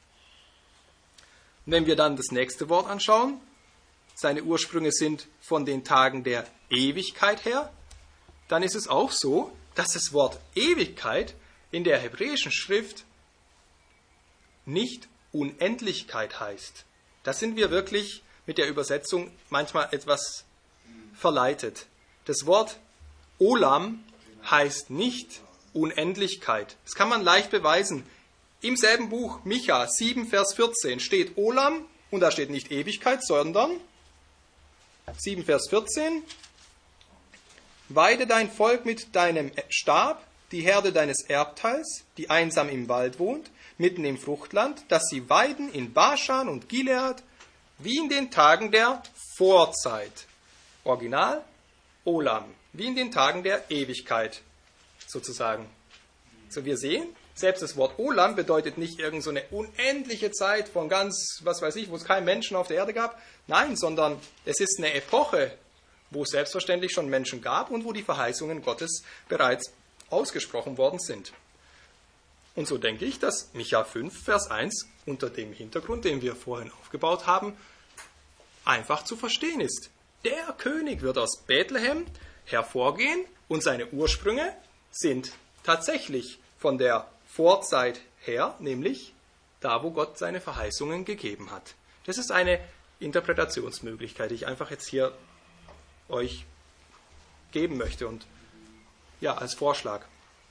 Und wenn wir dann das nächste Wort anschauen, seine Ursprünge sind von den Tagen der Ewigkeit her, dann ist es auch so, dass das Wort Ewigkeit in der hebräischen Schrift nicht Unendlichkeit heißt. Da sind wir wirklich mit der Übersetzung manchmal etwas verleitet. Das Wort Olam heißt nicht Unendlichkeit. Das kann man leicht beweisen. Im selben Buch Micha 7, Vers 14 steht Olam und da steht nicht Ewigkeit, sondern 7, Vers 14. Weide dein Volk mit deinem Stab, die Herde deines Erbteils, die einsam im Wald wohnt, mitten im Fruchtland, dass sie weiden in Baschan und Gilead, wie in den Tagen der Vorzeit. Original, Olam, wie in den Tagen der Ewigkeit sozusagen. So wir sehen, selbst das Wort Olam bedeutet nicht irgend so eine unendliche Zeit von ganz, was weiß ich, wo es keinen Menschen auf der Erde gab. Nein, sondern es ist eine Epoche, wo es selbstverständlich schon Menschen gab und wo die Verheißungen Gottes bereits ausgesprochen worden sind. Und so denke ich, dass Micha 5, Vers 1 unter dem Hintergrund, den wir vorhin aufgebaut haben, einfach zu verstehen ist. Der König wird aus Bethlehem hervorgehen und seine Ursprünge sind tatsächlich von der Vorzeit her, nämlich da, wo Gott seine Verheißungen gegeben hat. Das ist eine Interpretationsmöglichkeit, die ich einfach jetzt hier euch geben möchte und ja, als Vorschlag.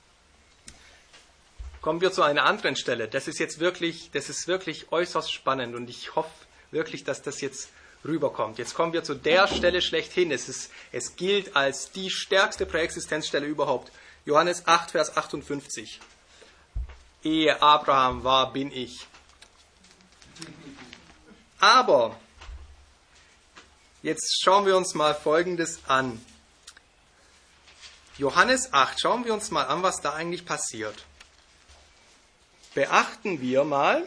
Kommen wir zu einer anderen Stelle. Das ist wirklich äußerst spannend und ich hoffe wirklich, dass das jetzt rüberkommt. Jetzt kommen wir zu der Stelle schlechthin. Es gilt als die stärkste Präexistenzstelle überhaupt. Johannes 8, Vers 58. Ehe Abraham war, bin ich. Aber jetzt schauen wir uns mal Folgendes an. Johannes 8, schauen wir uns mal an, was da eigentlich passiert. Beachten wir mal,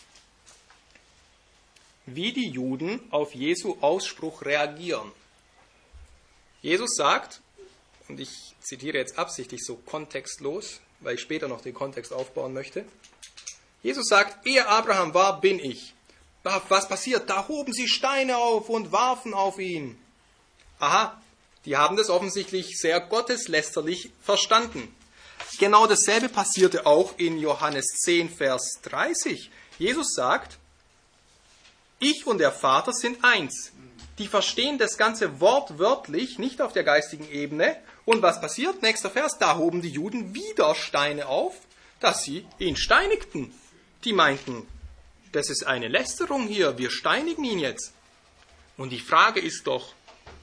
wie die Juden auf Jesu Ausspruch reagieren. Jesus sagt, und ich zitiere jetzt absichtlich so kontextlos, weil ich später noch den Kontext aufbauen möchte. Jesus sagt, ehe Abraham war, bin ich. Was passiert? Da hoben sie Steine auf und warfen auf ihn. Aha, die haben das offensichtlich sehr gotteslästerlich verstanden. Genau dasselbe passierte auch in Johannes 10, Vers 30. Jesus sagt, ich und der Vater sind eins. Die verstehen das Ganze wortwörtlich, nicht auf der geistigen Ebene. Und was passiert? Nächster Vers, da hoben die Juden wieder Steine auf, dass sie ihn steinigten. Die meinten, das ist eine Lästerung hier, wir steinigen ihn jetzt. Und die Frage ist doch,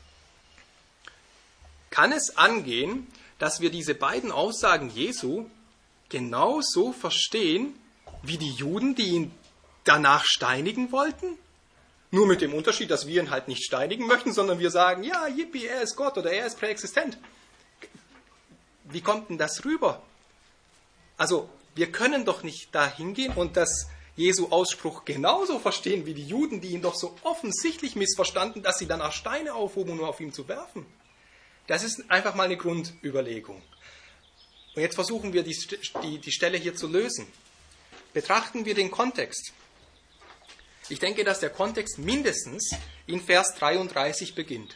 kann es angehen, dass wir diese beiden Aussagen Jesu genauso verstehen, wie die Juden, die ihn danach steinigen wollten? Nur mit dem Unterschied, dass wir ihn halt nicht steinigen möchten, sondern wir sagen, ja, yippie, er ist Gott oder er ist präexistent. Wie kommt denn das rüber? Also, wir können doch nicht da hingehen und das Jesu-Ausspruch genauso verstehen wie die Juden, die ihn doch so offensichtlich missverstanden, dass sie danach Steine aufhoben, um nur auf ihn zu werfen. Das ist einfach mal eine Grundüberlegung. Und jetzt versuchen wir, die Stelle hier zu lösen. Betrachten wir den Kontext. Ich denke, dass der Kontext mindestens in Vers 33 beginnt.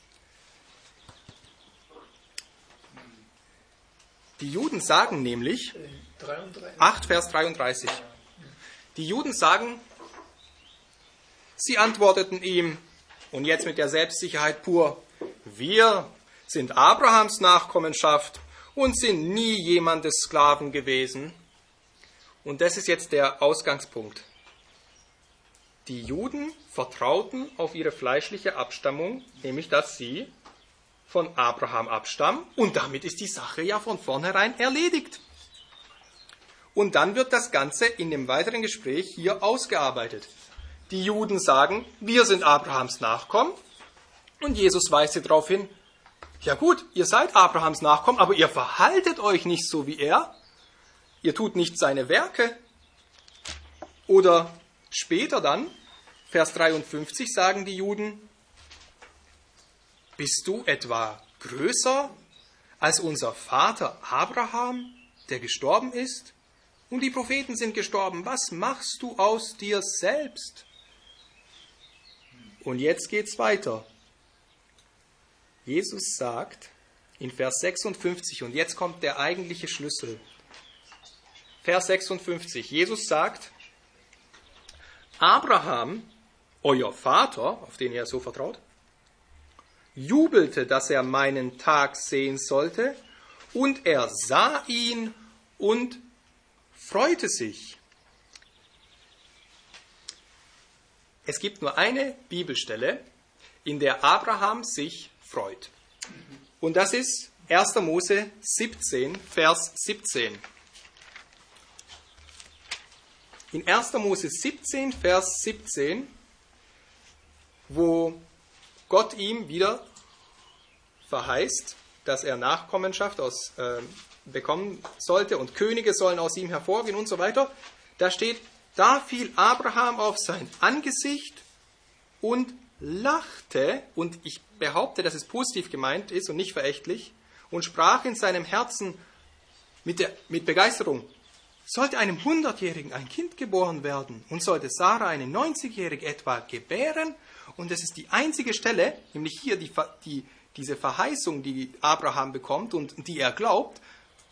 Die Juden sagen nämlich, 8 Vers 33, die Juden sagen, sie antworteten ihm, und jetzt mit der Selbstsicherheit pur, wir sind Abrahams Nachkommenschaft und sind nie jemandes Sklaven gewesen. Und das ist jetzt der Ausgangspunkt. Die Juden vertrauten auf ihre fleischliche Abstammung, nämlich dass sie von Abraham abstammen, und damit ist die Sache ja von vornherein erledigt. Und dann wird das Ganze in dem weiteren Gespräch hier ausgearbeitet. Die Juden sagen, wir sind Abrahams Nachkommen, und Jesus weist sie darauf hin, ja gut, ihr seid Abrahams Nachkommen, aber ihr verhaltet euch nicht so wie er. Ihr tut nicht seine Werke. Oder später dann, Vers 53, sagen die Juden, bist du etwa größer als unser Vater Abraham, der gestorben ist? Und die Propheten sind gestorben. Was machst du aus dir selbst? Und jetzt geht's weiter. Jesus sagt in Vers 56, und jetzt kommt der eigentliche Schlüssel. Vers 56, Jesus sagt, Abraham, euer Vater, auf den ihr so vertraut, jubelte, dass er meinen Tag sehen sollte, und er sah ihn und freute sich. Es gibt nur eine Bibelstelle, in der Abraham sich freut. Und das ist 1. Mose 17, Vers 17. In 1. Mose 17, Vers 17, wo Gott ihm wieder verheißt, dass er Nachkommenschaft bekommen sollte und Könige sollen aus ihm hervorgehen und so weiter. Da steht, da fiel Abraham auf sein Angesicht und lachte, und ich behaupte, dass es positiv gemeint ist und nicht verächtlich, und sprach in seinem Herzen mit Begeisterung, sollte einem 100-Jährigen ein Kind geboren werden und sollte Sarah eine 90-Jährige etwa gebären? Und das ist die einzige Stelle, nämlich hier diese Verheißung, die Abraham bekommt und die er glaubt,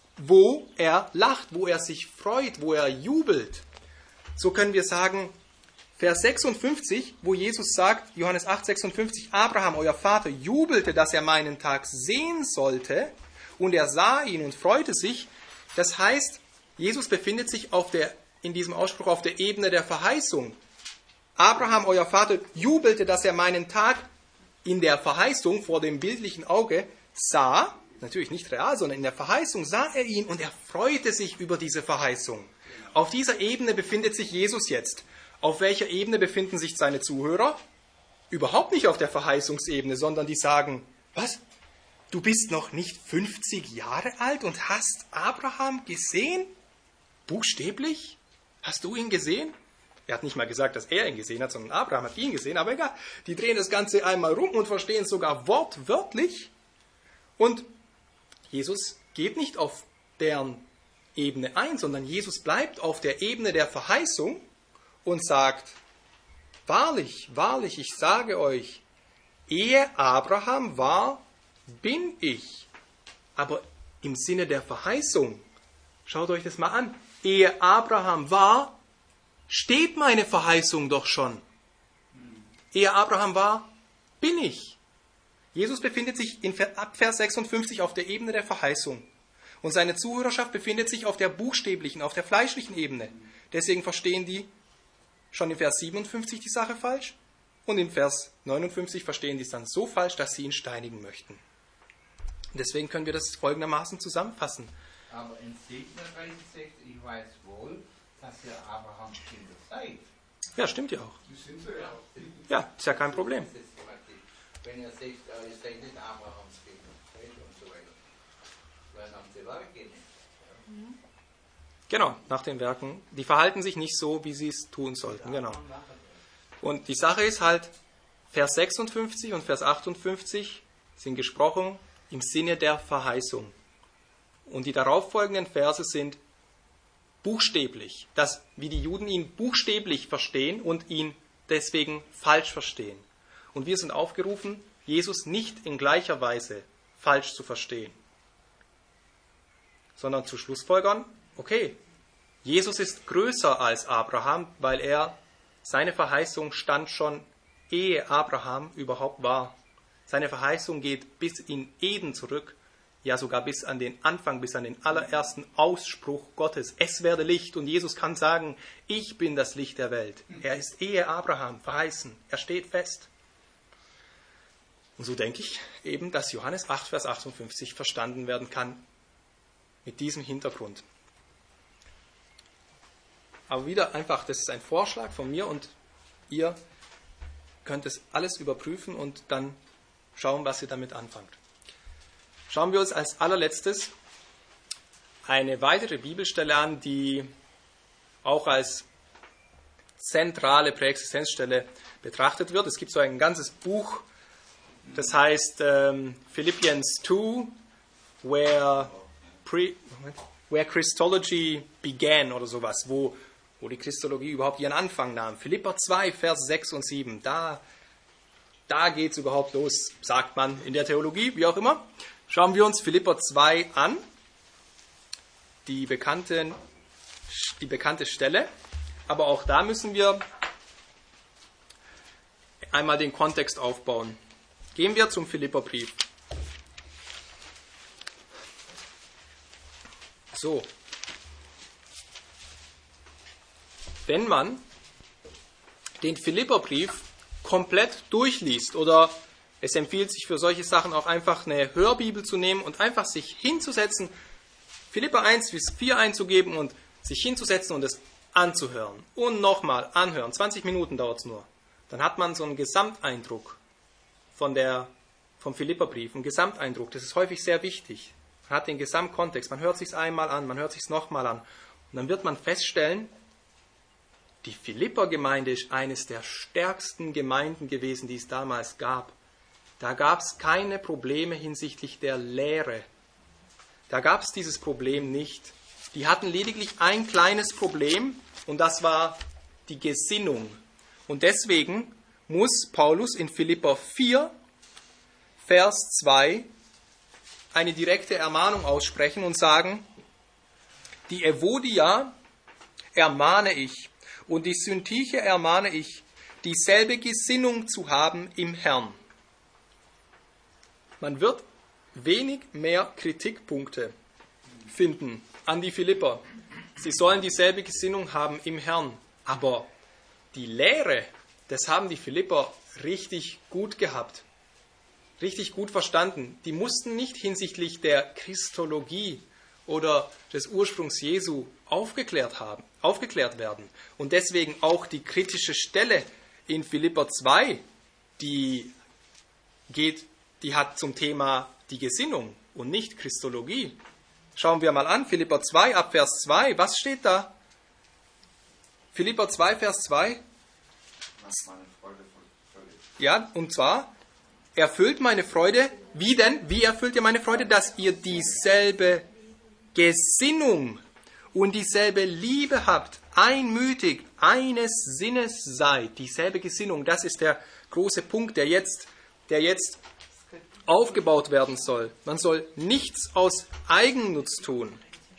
wo er lacht, wo er sich freut, wo er jubelt. So können wir sagen, Vers 56, wo Jesus sagt, Johannes 8, 56, Abraham, euer Vater, jubelte, dass er meinen Tag sehen sollte, und er sah ihn und freute sich. Das heißt, Jesus befindet sich in diesem Ausspruch auf der Ebene der Verheißung. Abraham, euer Vater, jubelte, dass er meinen Tag in der Verheißung vor dem bildlichen Auge sah, natürlich nicht real, sondern in der Verheißung sah er ihn und er freute sich über diese Verheißung. Auf dieser Ebene befindet sich Jesus jetzt. Auf welcher Ebene befinden sich seine Zuhörer? Überhaupt nicht auf der Verheißungsebene, sondern die sagen, was? Du bist noch nicht 50 Jahre alt und hast Abraham gesehen? Buchstäblich? Hast du ihn gesehen? Er hat nicht mal gesagt, dass er ihn gesehen hat, sondern Abraham hat ihn gesehen. Aber egal, die drehen das Ganze einmal rum und verstehen es sogar wortwörtlich. Und Jesus geht nicht auf deren Ebene ein, sondern Jesus bleibt auf der Ebene der Verheißung und sagt, wahrlich, wahrlich, ich sage euch, ehe Abraham war, bin ich. Aber im Sinne der Verheißung, schaut euch das mal an, ehe Abraham war, steht meine Verheißung doch schon. Ehe Abraham war, bin ich. Jesus befindet sich ab Vers 56 auf der Ebene der Verheißung. Und seine Zuhörerschaft befindet sich auf der buchstäblichen, auf der fleischlichen Ebene. Deswegen verstehen die schon in Vers 57 die Sache falsch. Und in Vers 59 verstehen die es dann so falsch, dass sie ihn steinigen möchten. Und deswegen können wir das folgendermaßen zusammenfassen. Aber in 67, ich weiß wohl, dass ihr Abrahams Kinder seid. Ja, stimmt ja auch. Die sind so ja. Ja, ist ja kein Problem. Das ist praktisch. Wenn ihr sagt, ihr seid nicht Abrahams Kinder und so weiter. Weil nach den Werken nicht. Genau, nach den Werken. Die verhalten sich nicht so, wie sie es tun sollten. Genau. Und die Sache ist halt, Vers 56 und Vers 58 sind gesprochen im Sinne der Verheißung. Und die darauffolgenden Verse sind buchstäblich, wie die Juden ihn buchstäblich verstehen und ihn deswegen falsch verstehen. Und wir sind aufgerufen, Jesus nicht in gleicher Weise falsch zu verstehen, sondern zu schlussfolgern, okay, Jesus ist größer als Abraham, weil seine Verheißung stand schon, ehe Abraham überhaupt war. Seine Verheißung geht bis in Eden zurück, ja sogar bis an den Anfang, bis an den allerersten Ausspruch Gottes. Es werde Licht, und Jesus kann sagen, ich bin das Licht der Welt. Er ist ehe Abraham verheißen, er steht fest. Und so denke ich eben, dass Johannes 8, Vers 58 verstanden werden kann mit diesem Hintergrund. Aber wieder einfach, das ist ein Vorschlag von mir und ihr könnt es alles überprüfen und dann schauen, was ihr damit anfangt. Schauen wir uns als allerletztes eine weitere Bibelstelle an, die auch als zentrale Präexistenzstelle betrachtet wird. Es gibt so ein ganzes Buch, das heißt Philippians 2, where Christology began oder sowas, wo die Christologie überhaupt ihren Anfang nahm. Philipper 2, Vers 6 und 7, da geht es überhaupt los, sagt man in der Theologie, wie auch immer. Schauen wir uns Philipper 2 an, die bekannte Stelle. Aber auch da müssen wir einmal den Kontext aufbauen. Gehen wir zum Philipperbrief. So. Wenn man den Philipperbrief komplett durchliest, oder es empfiehlt sich für solche Sachen auch einfach eine Hörbibel zu nehmen und einfach sich hinzusetzen, Philipper 1 bis 4 einzugeben und sich hinzusetzen und es anzuhören. Und nochmal anhören. 20 Minuten dauert es nur. Dann hat man so einen Gesamteindruck vom Philipperbrief, ein Gesamteindruck. Das ist häufig sehr wichtig. Man hat den Gesamtkontext, man hört es sich einmal an, man hört es sich nochmal an. Und dann wird man feststellen, die Philipper-Gemeinde ist eines der stärksten Gemeinden gewesen, die es damals gab. Da gab es keine Probleme hinsichtlich der Lehre. Da gab es dieses Problem nicht. Die hatten lediglich ein kleines Problem und das war die Gesinnung. Und deswegen muss Paulus in Philipper 4, Vers 2 eine direkte Ermahnung aussprechen und sagen, die Evodia ermahne ich und die Syntyche ermahne ich, dieselbe Gesinnung zu haben im Herrn. Man wird wenig mehr Kritikpunkte finden an die Philipper. Sie sollen dieselbe Gesinnung haben im Herrn. Aber die Lehre, das haben die Philipper richtig gut gehabt. Richtig gut verstanden. Die mussten nicht hinsichtlich der Christologie oder des Ursprungs Jesu aufgeklärt werden. Und deswegen auch die kritische Stelle in Philipper 2, die hat zum Thema die Gesinnung und nicht Christologie. Schauen wir mal an, Philipper 2 ab Vers 2, was steht da? Philipper 2, Vers 2. Ja, und zwar, erfüllt meine Freude, wie denn? Wie erfüllt ihr meine Freude? Dass ihr dieselbe Gesinnung und dieselbe Liebe habt, einmütig, eines Sinnes seid. Dieselbe Gesinnung, das ist der große Punkt, der jetzt aufgebaut werden soll. Man soll nichts aus Eigennutz tun.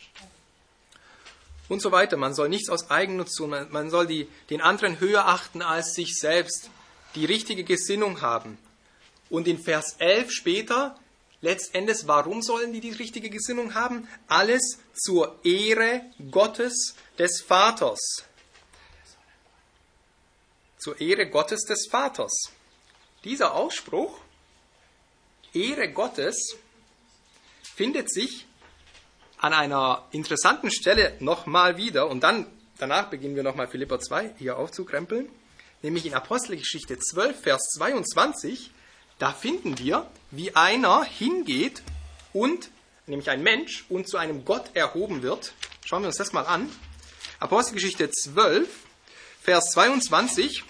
Und so weiter. Man soll nichts aus Eigennutz tun. Man soll den anderen höher achten als sich selbst. Die richtige Gesinnung haben. Und in Vers 11 später, letztendlich, warum sollen die richtige Gesinnung haben? Alles zur Ehre Gottes des Vaters. Zur Ehre Gottes des Vaters. Dieser Ausspruch, Ehre Gottes, findet sich an einer interessanten Stelle nochmal wieder. Und danach beginnen wir nochmal Philipper 2 hier aufzukrempeln. Nämlich in Apostelgeschichte 12, Vers 22. Da finden wir, wie einer hingeht nämlich ein Mensch, und zu einem Gott erhoben wird. Schauen wir uns das mal an. Apostelgeschichte 12, Vers 22.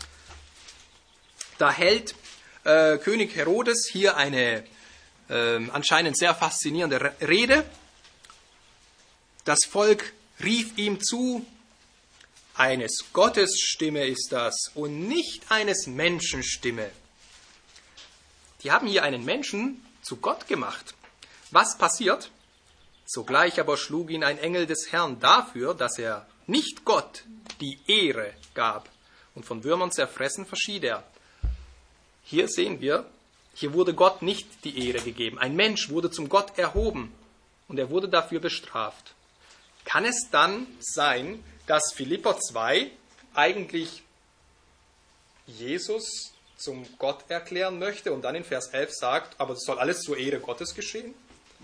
Da hält König Herodes hier eine anscheinend sehr faszinierende Rede. Das Volk rief ihm zu, eines Gottes Stimme ist das und nicht eines Menschen Stimme. Die haben hier einen Menschen zu Gott gemacht. Was passiert? Sogleich aber schlug ihn ein Engel des Herrn dafür, dass er nicht Gott die Ehre gab. Und von Würmern zerfressen verschied er. Hier sehen wir, hier wurde Gott nicht die Ehre gegeben. Ein Mensch wurde zum Gott erhoben und er wurde dafür bestraft. Kann es dann sein, dass Philipper 2 eigentlich Jesus zum Gott erklären möchte und dann in Vers 11 sagt, aber es soll alles zur Ehre Gottes geschehen?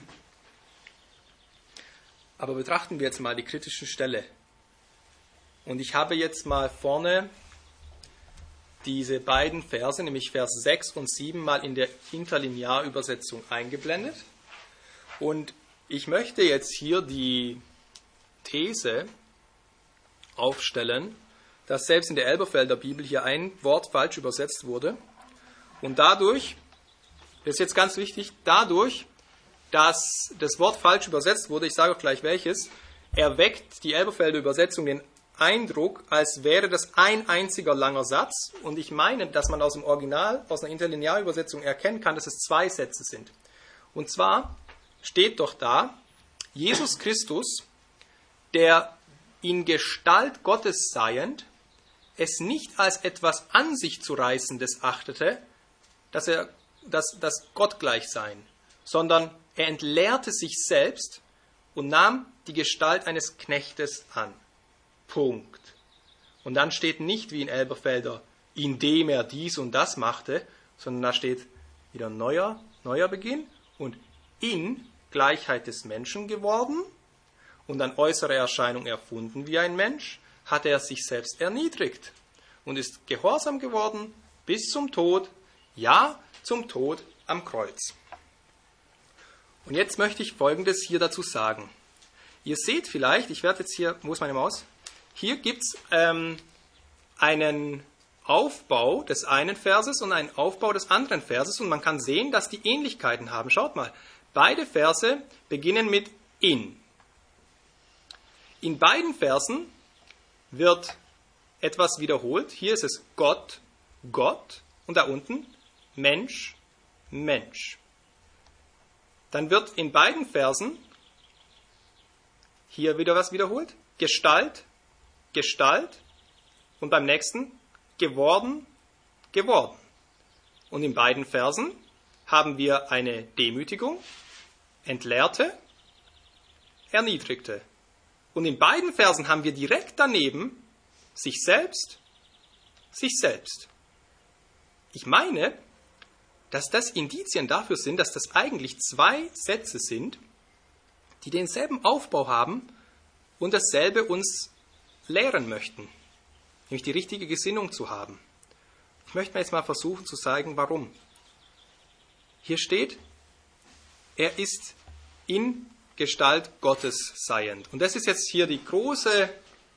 Aber betrachten wir jetzt mal die kritische Stelle. Und ich habe jetzt mal vorne diese beiden Verse, nämlich Vers 6 und 7, mal in der Interlinearübersetzung eingeblendet. Und ich möchte jetzt hier die These aufstellen, dass selbst in der Elberfelder Bibel hier ein Wort falsch übersetzt wurde. Und dadurch, das ist jetzt ganz wichtig, dadurch, dass das Wort falsch übersetzt wurde, ich sage auch gleich welches, erweckt die Elberfelder Übersetzung den Eindruck, als wäre das ein einziger langer Satz. Und ich meine, dass man aus dem Original, aus einer Interlinearübersetzung erkennen kann, dass es 2 Sätze sind. Und zwar steht doch da, Jesus Christus, der in Gestalt Gottes seiend, es nicht als etwas an sich zu reißendes achtete, das Gott gleich sein, sondern er entleerte sich selbst und nahm die Gestalt eines Knechtes an. Punkt. Und dann steht nicht wie in Elberfelder, indem er dies und das machte, sondern da steht wieder neuer Beginn und in Gleichheit des Menschen geworden und an äußere Erscheinung erfunden wie ein Mensch, hat er sich selbst erniedrigt und ist gehorsam geworden bis zum Tod, ja, zum Tod am Kreuz. Und jetzt möchte ich Folgendes hier dazu sagen. Ihr seht vielleicht, ich werde jetzt hier, wo ist meine Maus? Hier gibt es einen Aufbau des einen Verses und einen Aufbau des anderen Verses und man kann sehen, dass die Ähnlichkeiten haben. Schaut mal, beide Verse beginnen mit in. In beiden Versen wird etwas wiederholt. Hier ist es Gott, Gott und da unten Mensch, Mensch. Dann wird in beiden Versen hier wieder was wiederholt. Gestalt, Gestalt und beim nächsten geworden, geworden. Und in beiden Versen haben wir eine Demütigung, entleerte, erniedrigte. Und in beiden Versen haben wir direkt daneben sich selbst, sich selbst. Ich meine, dass das Indizien dafür sind, dass das eigentlich zwei Sätze sind, die denselben Aufbau haben und dasselbe uns lehren möchten, nämlich die richtige Gesinnung zu haben. Ich möchte mir jetzt mal versuchen zu zeigen, warum. Hier steht, er ist in Gestalt Gottes seiend. Und das ist jetzt hier die große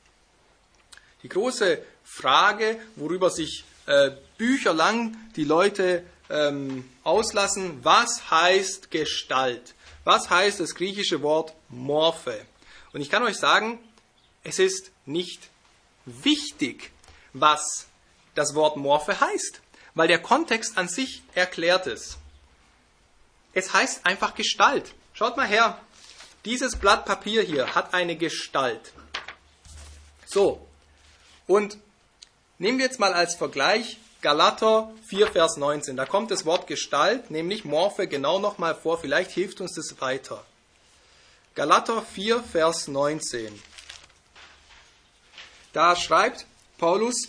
Frage, worüber sich bücherlang die Leute auslassen. Was heißt Gestalt? Was heißt das griechische Wort Morphe? Und ich kann euch sagen, es ist nicht wichtig, was das Wort Morphe heißt, weil der Kontext an sich erklärt es. Es heißt einfach Gestalt. Schaut mal her, dieses Blatt Papier hier hat eine Gestalt. So, und nehmen wir jetzt mal als Vergleich Galater 4, Vers 19. Da kommt das Wort Gestalt, nämlich Morphe, genau nochmal vor. Vielleicht hilft uns das weiter. Galater 4, Vers 19. Da schreibt Paulus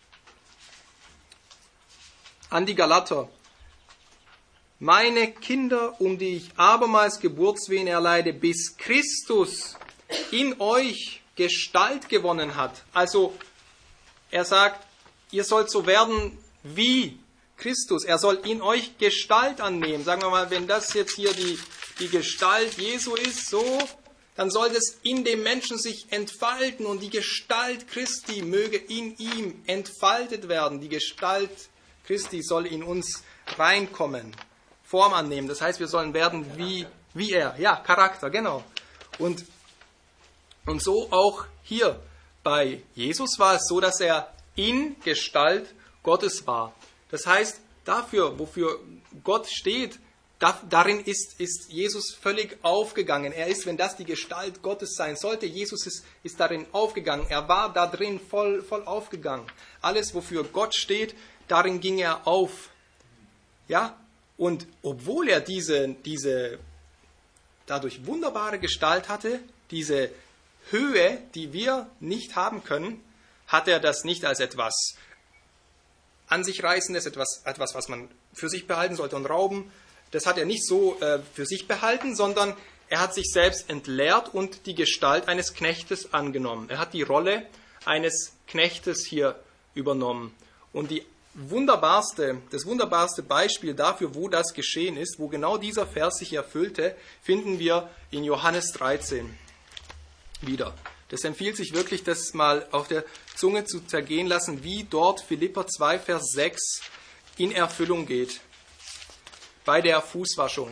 an die Galater: Meine Kinder, um die ich abermals Geburtswehen erleide, bis Christus in euch Gestalt gewonnen hat. Also er sagt, ihr sollt so werden wie Christus. Er soll in euch Gestalt annehmen. Sagen wir mal, wenn das jetzt hier die Gestalt Jesu ist, so, dann soll das in dem Menschen sich entfalten und die Gestalt Christi möge in ihm entfaltet werden. Die Gestalt Christi soll in uns reinkommen, Form annehmen. Das heißt, wir sollen werden wie er. Ja, Charakter, genau. Und so auch hier bei Jesus war es so, dass er in Gestalt Gottes war. Das heißt, dafür, wofür Gott steht, darin ist Jesus völlig aufgegangen. Er ist, wenn das die Gestalt Gottes sein sollte, Jesus ist darin aufgegangen. Er war da drin voll aufgegangen. Alles, wofür Gott steht, darin ging er auf. Ja? Und obwohl er diese dadurch wunderbare Gestalt hatte, diese Höhe, die wir nicht haben können, hat er das nicht als etwas an sich Reißendes, etwas, was man für sich behalten sollte und rauben. Das hat er nicht so für sich behalten, sondern er hat sich selbst entleert und die Gestalt eines Knechtes angenommen. Er hat die Rolle eines Knechtes hier übernommen. Und das wunderbarste Beispiel dafür, wo das geschehen ist, wo genau dieser Vers sich erfüllte, finden wir in Johannes 13 wieder. Das empfiehlt sich wirklich, das mal auf der Zunge zu zergehen lassen, wie dort Philipper 2, Vers 6 in Erfüllung geht. Bei der Fußwaschung.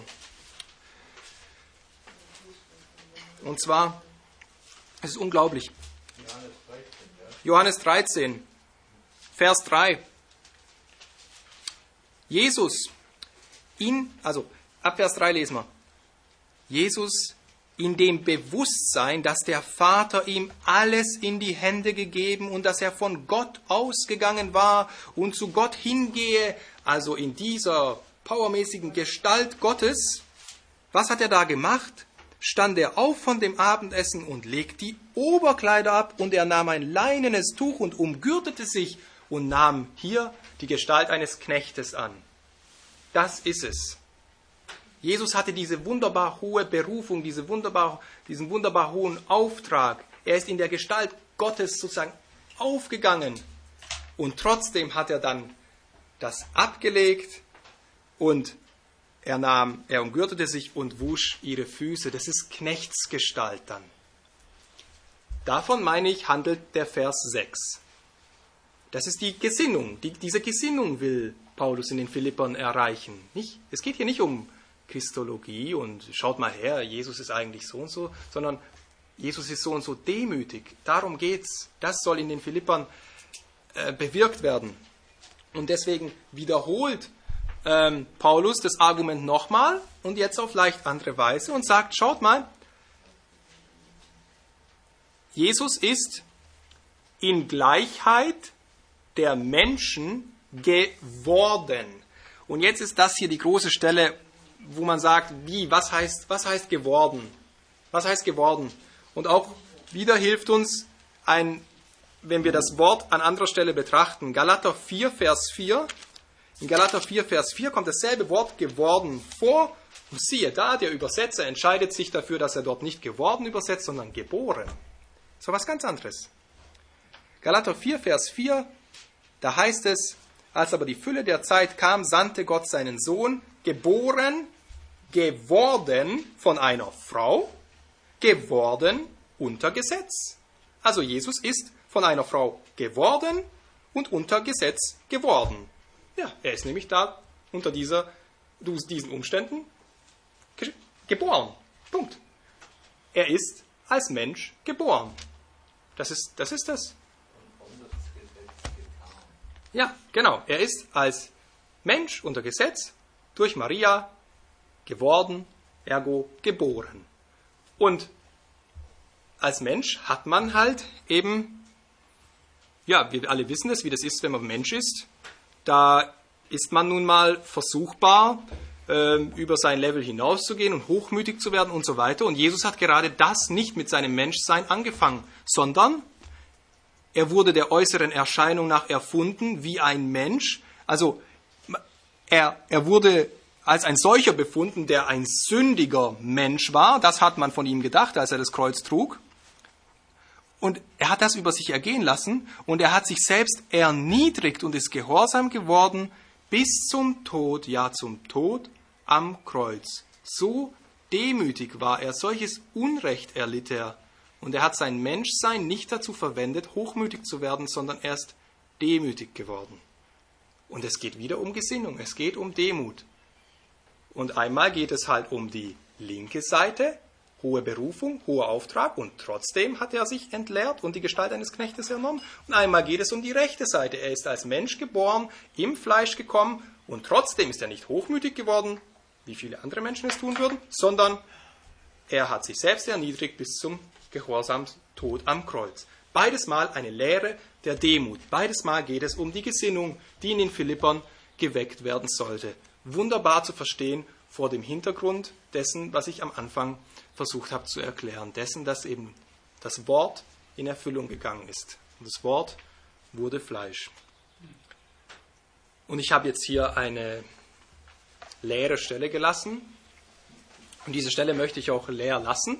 Und zwar, es ist unglaublich. Johannes 13, Vers 3. Jesus, ab Vers 3 lesen wir. Jesus in dem Bewusstsein, dass der Vater ihm alles in die Hände gegeben und dass er von Gott ausgegangen war und zu Gott hingehe, also in dieser powermäßigen Gestalt Gottes. Was hat er da gemacht? Stand er auf von dem Abendessen und legte die Oberkleider ab und er nahm ein leinenes Tuch und umgürtete sich und nahm hier die Gestalt eines Knechtes an. Das ist es. Jesus hatte diese wunderbar hohe Berufung, diesen wunderbar hohen Auftrag. Er ist in der Gestalt Gottes sozusagen aufgegangen. Und trotzdem hat er dann das abgelegt Und er umgürtete sich und wusch ihre Füße. Das ist Knechtsgestalt dann. Davon, meine ich, handelt der Vers 6. Das ist die Gesinnung. Diese Gesinnung will Paulus in den Philippern erreichen. Nicht? Es geht hier nicht um Christologie und schaut mal her, Jesus ist eigentlich so und so, sondern Jesus ist so und so demütig. Darum geht's. Das soll in den Philippern bewirkt werden. Und deswegen wiederholt Paulus das Argument nochmal und jetzt auf leicht andere Weise und sagt, schaut mal, Jesus ist in Gleichheit der Menschen geworden. Und jetzt ist das hier die große Stelle, wo man sagt, was heißt geworden? Was heißt geworden? Und auch wieder hilft uns wenn wir das Wort an anderer Stelle betrachten. Galater 4, Vers 4. In Galater 4, Vers 4 kommt dasselbe Wort geworden vor. Und siehe da, der Übersetzer entscheidet sich dafür, dass er dort nicht geworden übersetzt, sondern geboren. So was ganz anderes. Galater 4, Vers 4, da heißt es, als aber die Fülle der Zeit kam, sandte Gott seinen Sohn, geboren, geworden von einer Frau, geworden unter Gesetz. Also Jesus ist von einer Frau geworden und unter Gesetz geworden. Ja, er ist nämlich da unter diesen Umständen geboren. Punkt. Er ist als Mensch geboren. Das ist das. Ja, genau. Er ist als Mensch unter Gesetz durch Maria geworden, ergo geboren. Und als Mensch hat man halt eben, ja, wir alle wissen es, wie das ist, wenn man Mensch ist. Da ist man nun mal versuchbar, über sein Level hinauszugehen und hochmütig zu werden und so weiter. Und Jesus hat gerade das nicht mit seinem Menschsein angefangen, sondern er wurde der äußeren Erscheinung nach erfunden wie ein Mensch. Also er wurde als ein solcher befunden, der ein sündiger Mensch war. Das hat man von ihm gedacht, als er das Kreuz trug. Und er hat das über sich ergehen lassen und er hat sich selbst erniedrigt und ist gehorsam geworden bis zum Tod, ja zum Tod am Kreuz. So demütig war er, solches Unrecht erlitt er. Und er hat sein Menschsein nicht dazu verwendet, hochmütig zu werden, sondern er ist demütig geworden. Und es geht wieder um Gesinnung, es geht um Demut. Und einmal geht es halt um die linke Seite, hohe Berufung, hoher Auftrag, und trotzdem hat er sich entleert und die Gestalt eines Knechtes ernommen. Und einmal geht es um die rechte Seite. Er ist als Mensch geboren, im Fleisch gekommen, und trotzdem ist er nicht hochmütig geworden, wie viele andere Menschen es tun würden, sondern er hat sich selbst erniedrigt bis zum Gehorsamstod am Kreuz. Beides Mal eine Lehre der Demut. Beides Mal geht es um die Gesinnung, die in den Philippern geweckt werden sollte. Wunderbar zu verstehen vor dem Hintergrund dessen, was ich am Anfang versucht habe zu erklären. Dessen, dass eben das Wort in Erfüllung gegangen ist. Und das Wort wurde Fleisch. Und ich habe jetzt hier eine leere Stelle gelassen. Und diese Stelle möchte ich auch leer lassen.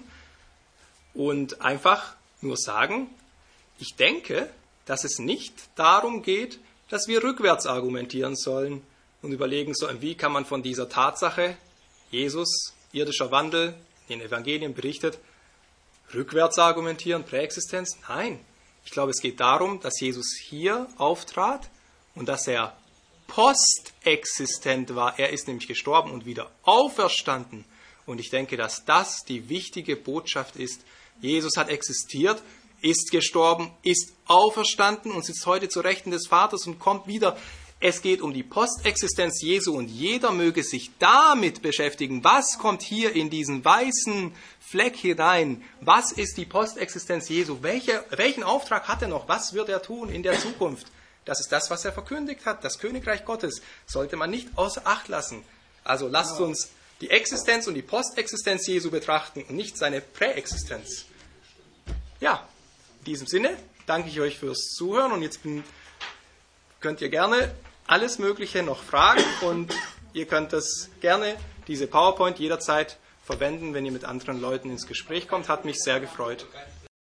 Und einfach nur sagen, ich denke, dass es nicht darum geht, dass wir rückwärts argumentieren sollen und überlegen sollen, wie kann man von dieser Tatsache, Jesus, irdischer Wandel, in den Evangelien berichtet, rückwärts argumentieren, Präexistenz? Nein, ich glaube, es geht darum, dass Jesus hier auftrat und dass er postexistent war. Er ist nämlich gestorben und wieder auferstanden. Und ich denke, dass das die wichtige Botschaft ist. Jesus hat existiert, ist gestorben, ist auferstanden und sitzt heute zu Rechten des Vaters und kommt wieder. Es geht um die Postexistenz Jesu und jeder möge sich damit beschäftigen. Was kommt hier in diesen weißen Fleck hinein? Was ist die Postexistenz Jesu? Welchen Auftrag hat er noch? Was wird er tun in der Zukunft? Das ist das, was er verkündigt hat. Das Königreich Gottes sollte man nicht außer Acht lassen. Also lasst uns die Existenz und die Postexistenz Jesu betrachten und nicht seine Präexistenz. Ja, in diesem Sinne danke ich euch fürs Zuhören und jetzt könnt ihr gerne alles Mögliche noch fragen und ihr könnt das gerne, diese PowerPoint jederzeit verwenden, wenn ihr mit anderen Leuten ins Gespräch kommt. Hat mich sehr gefreut.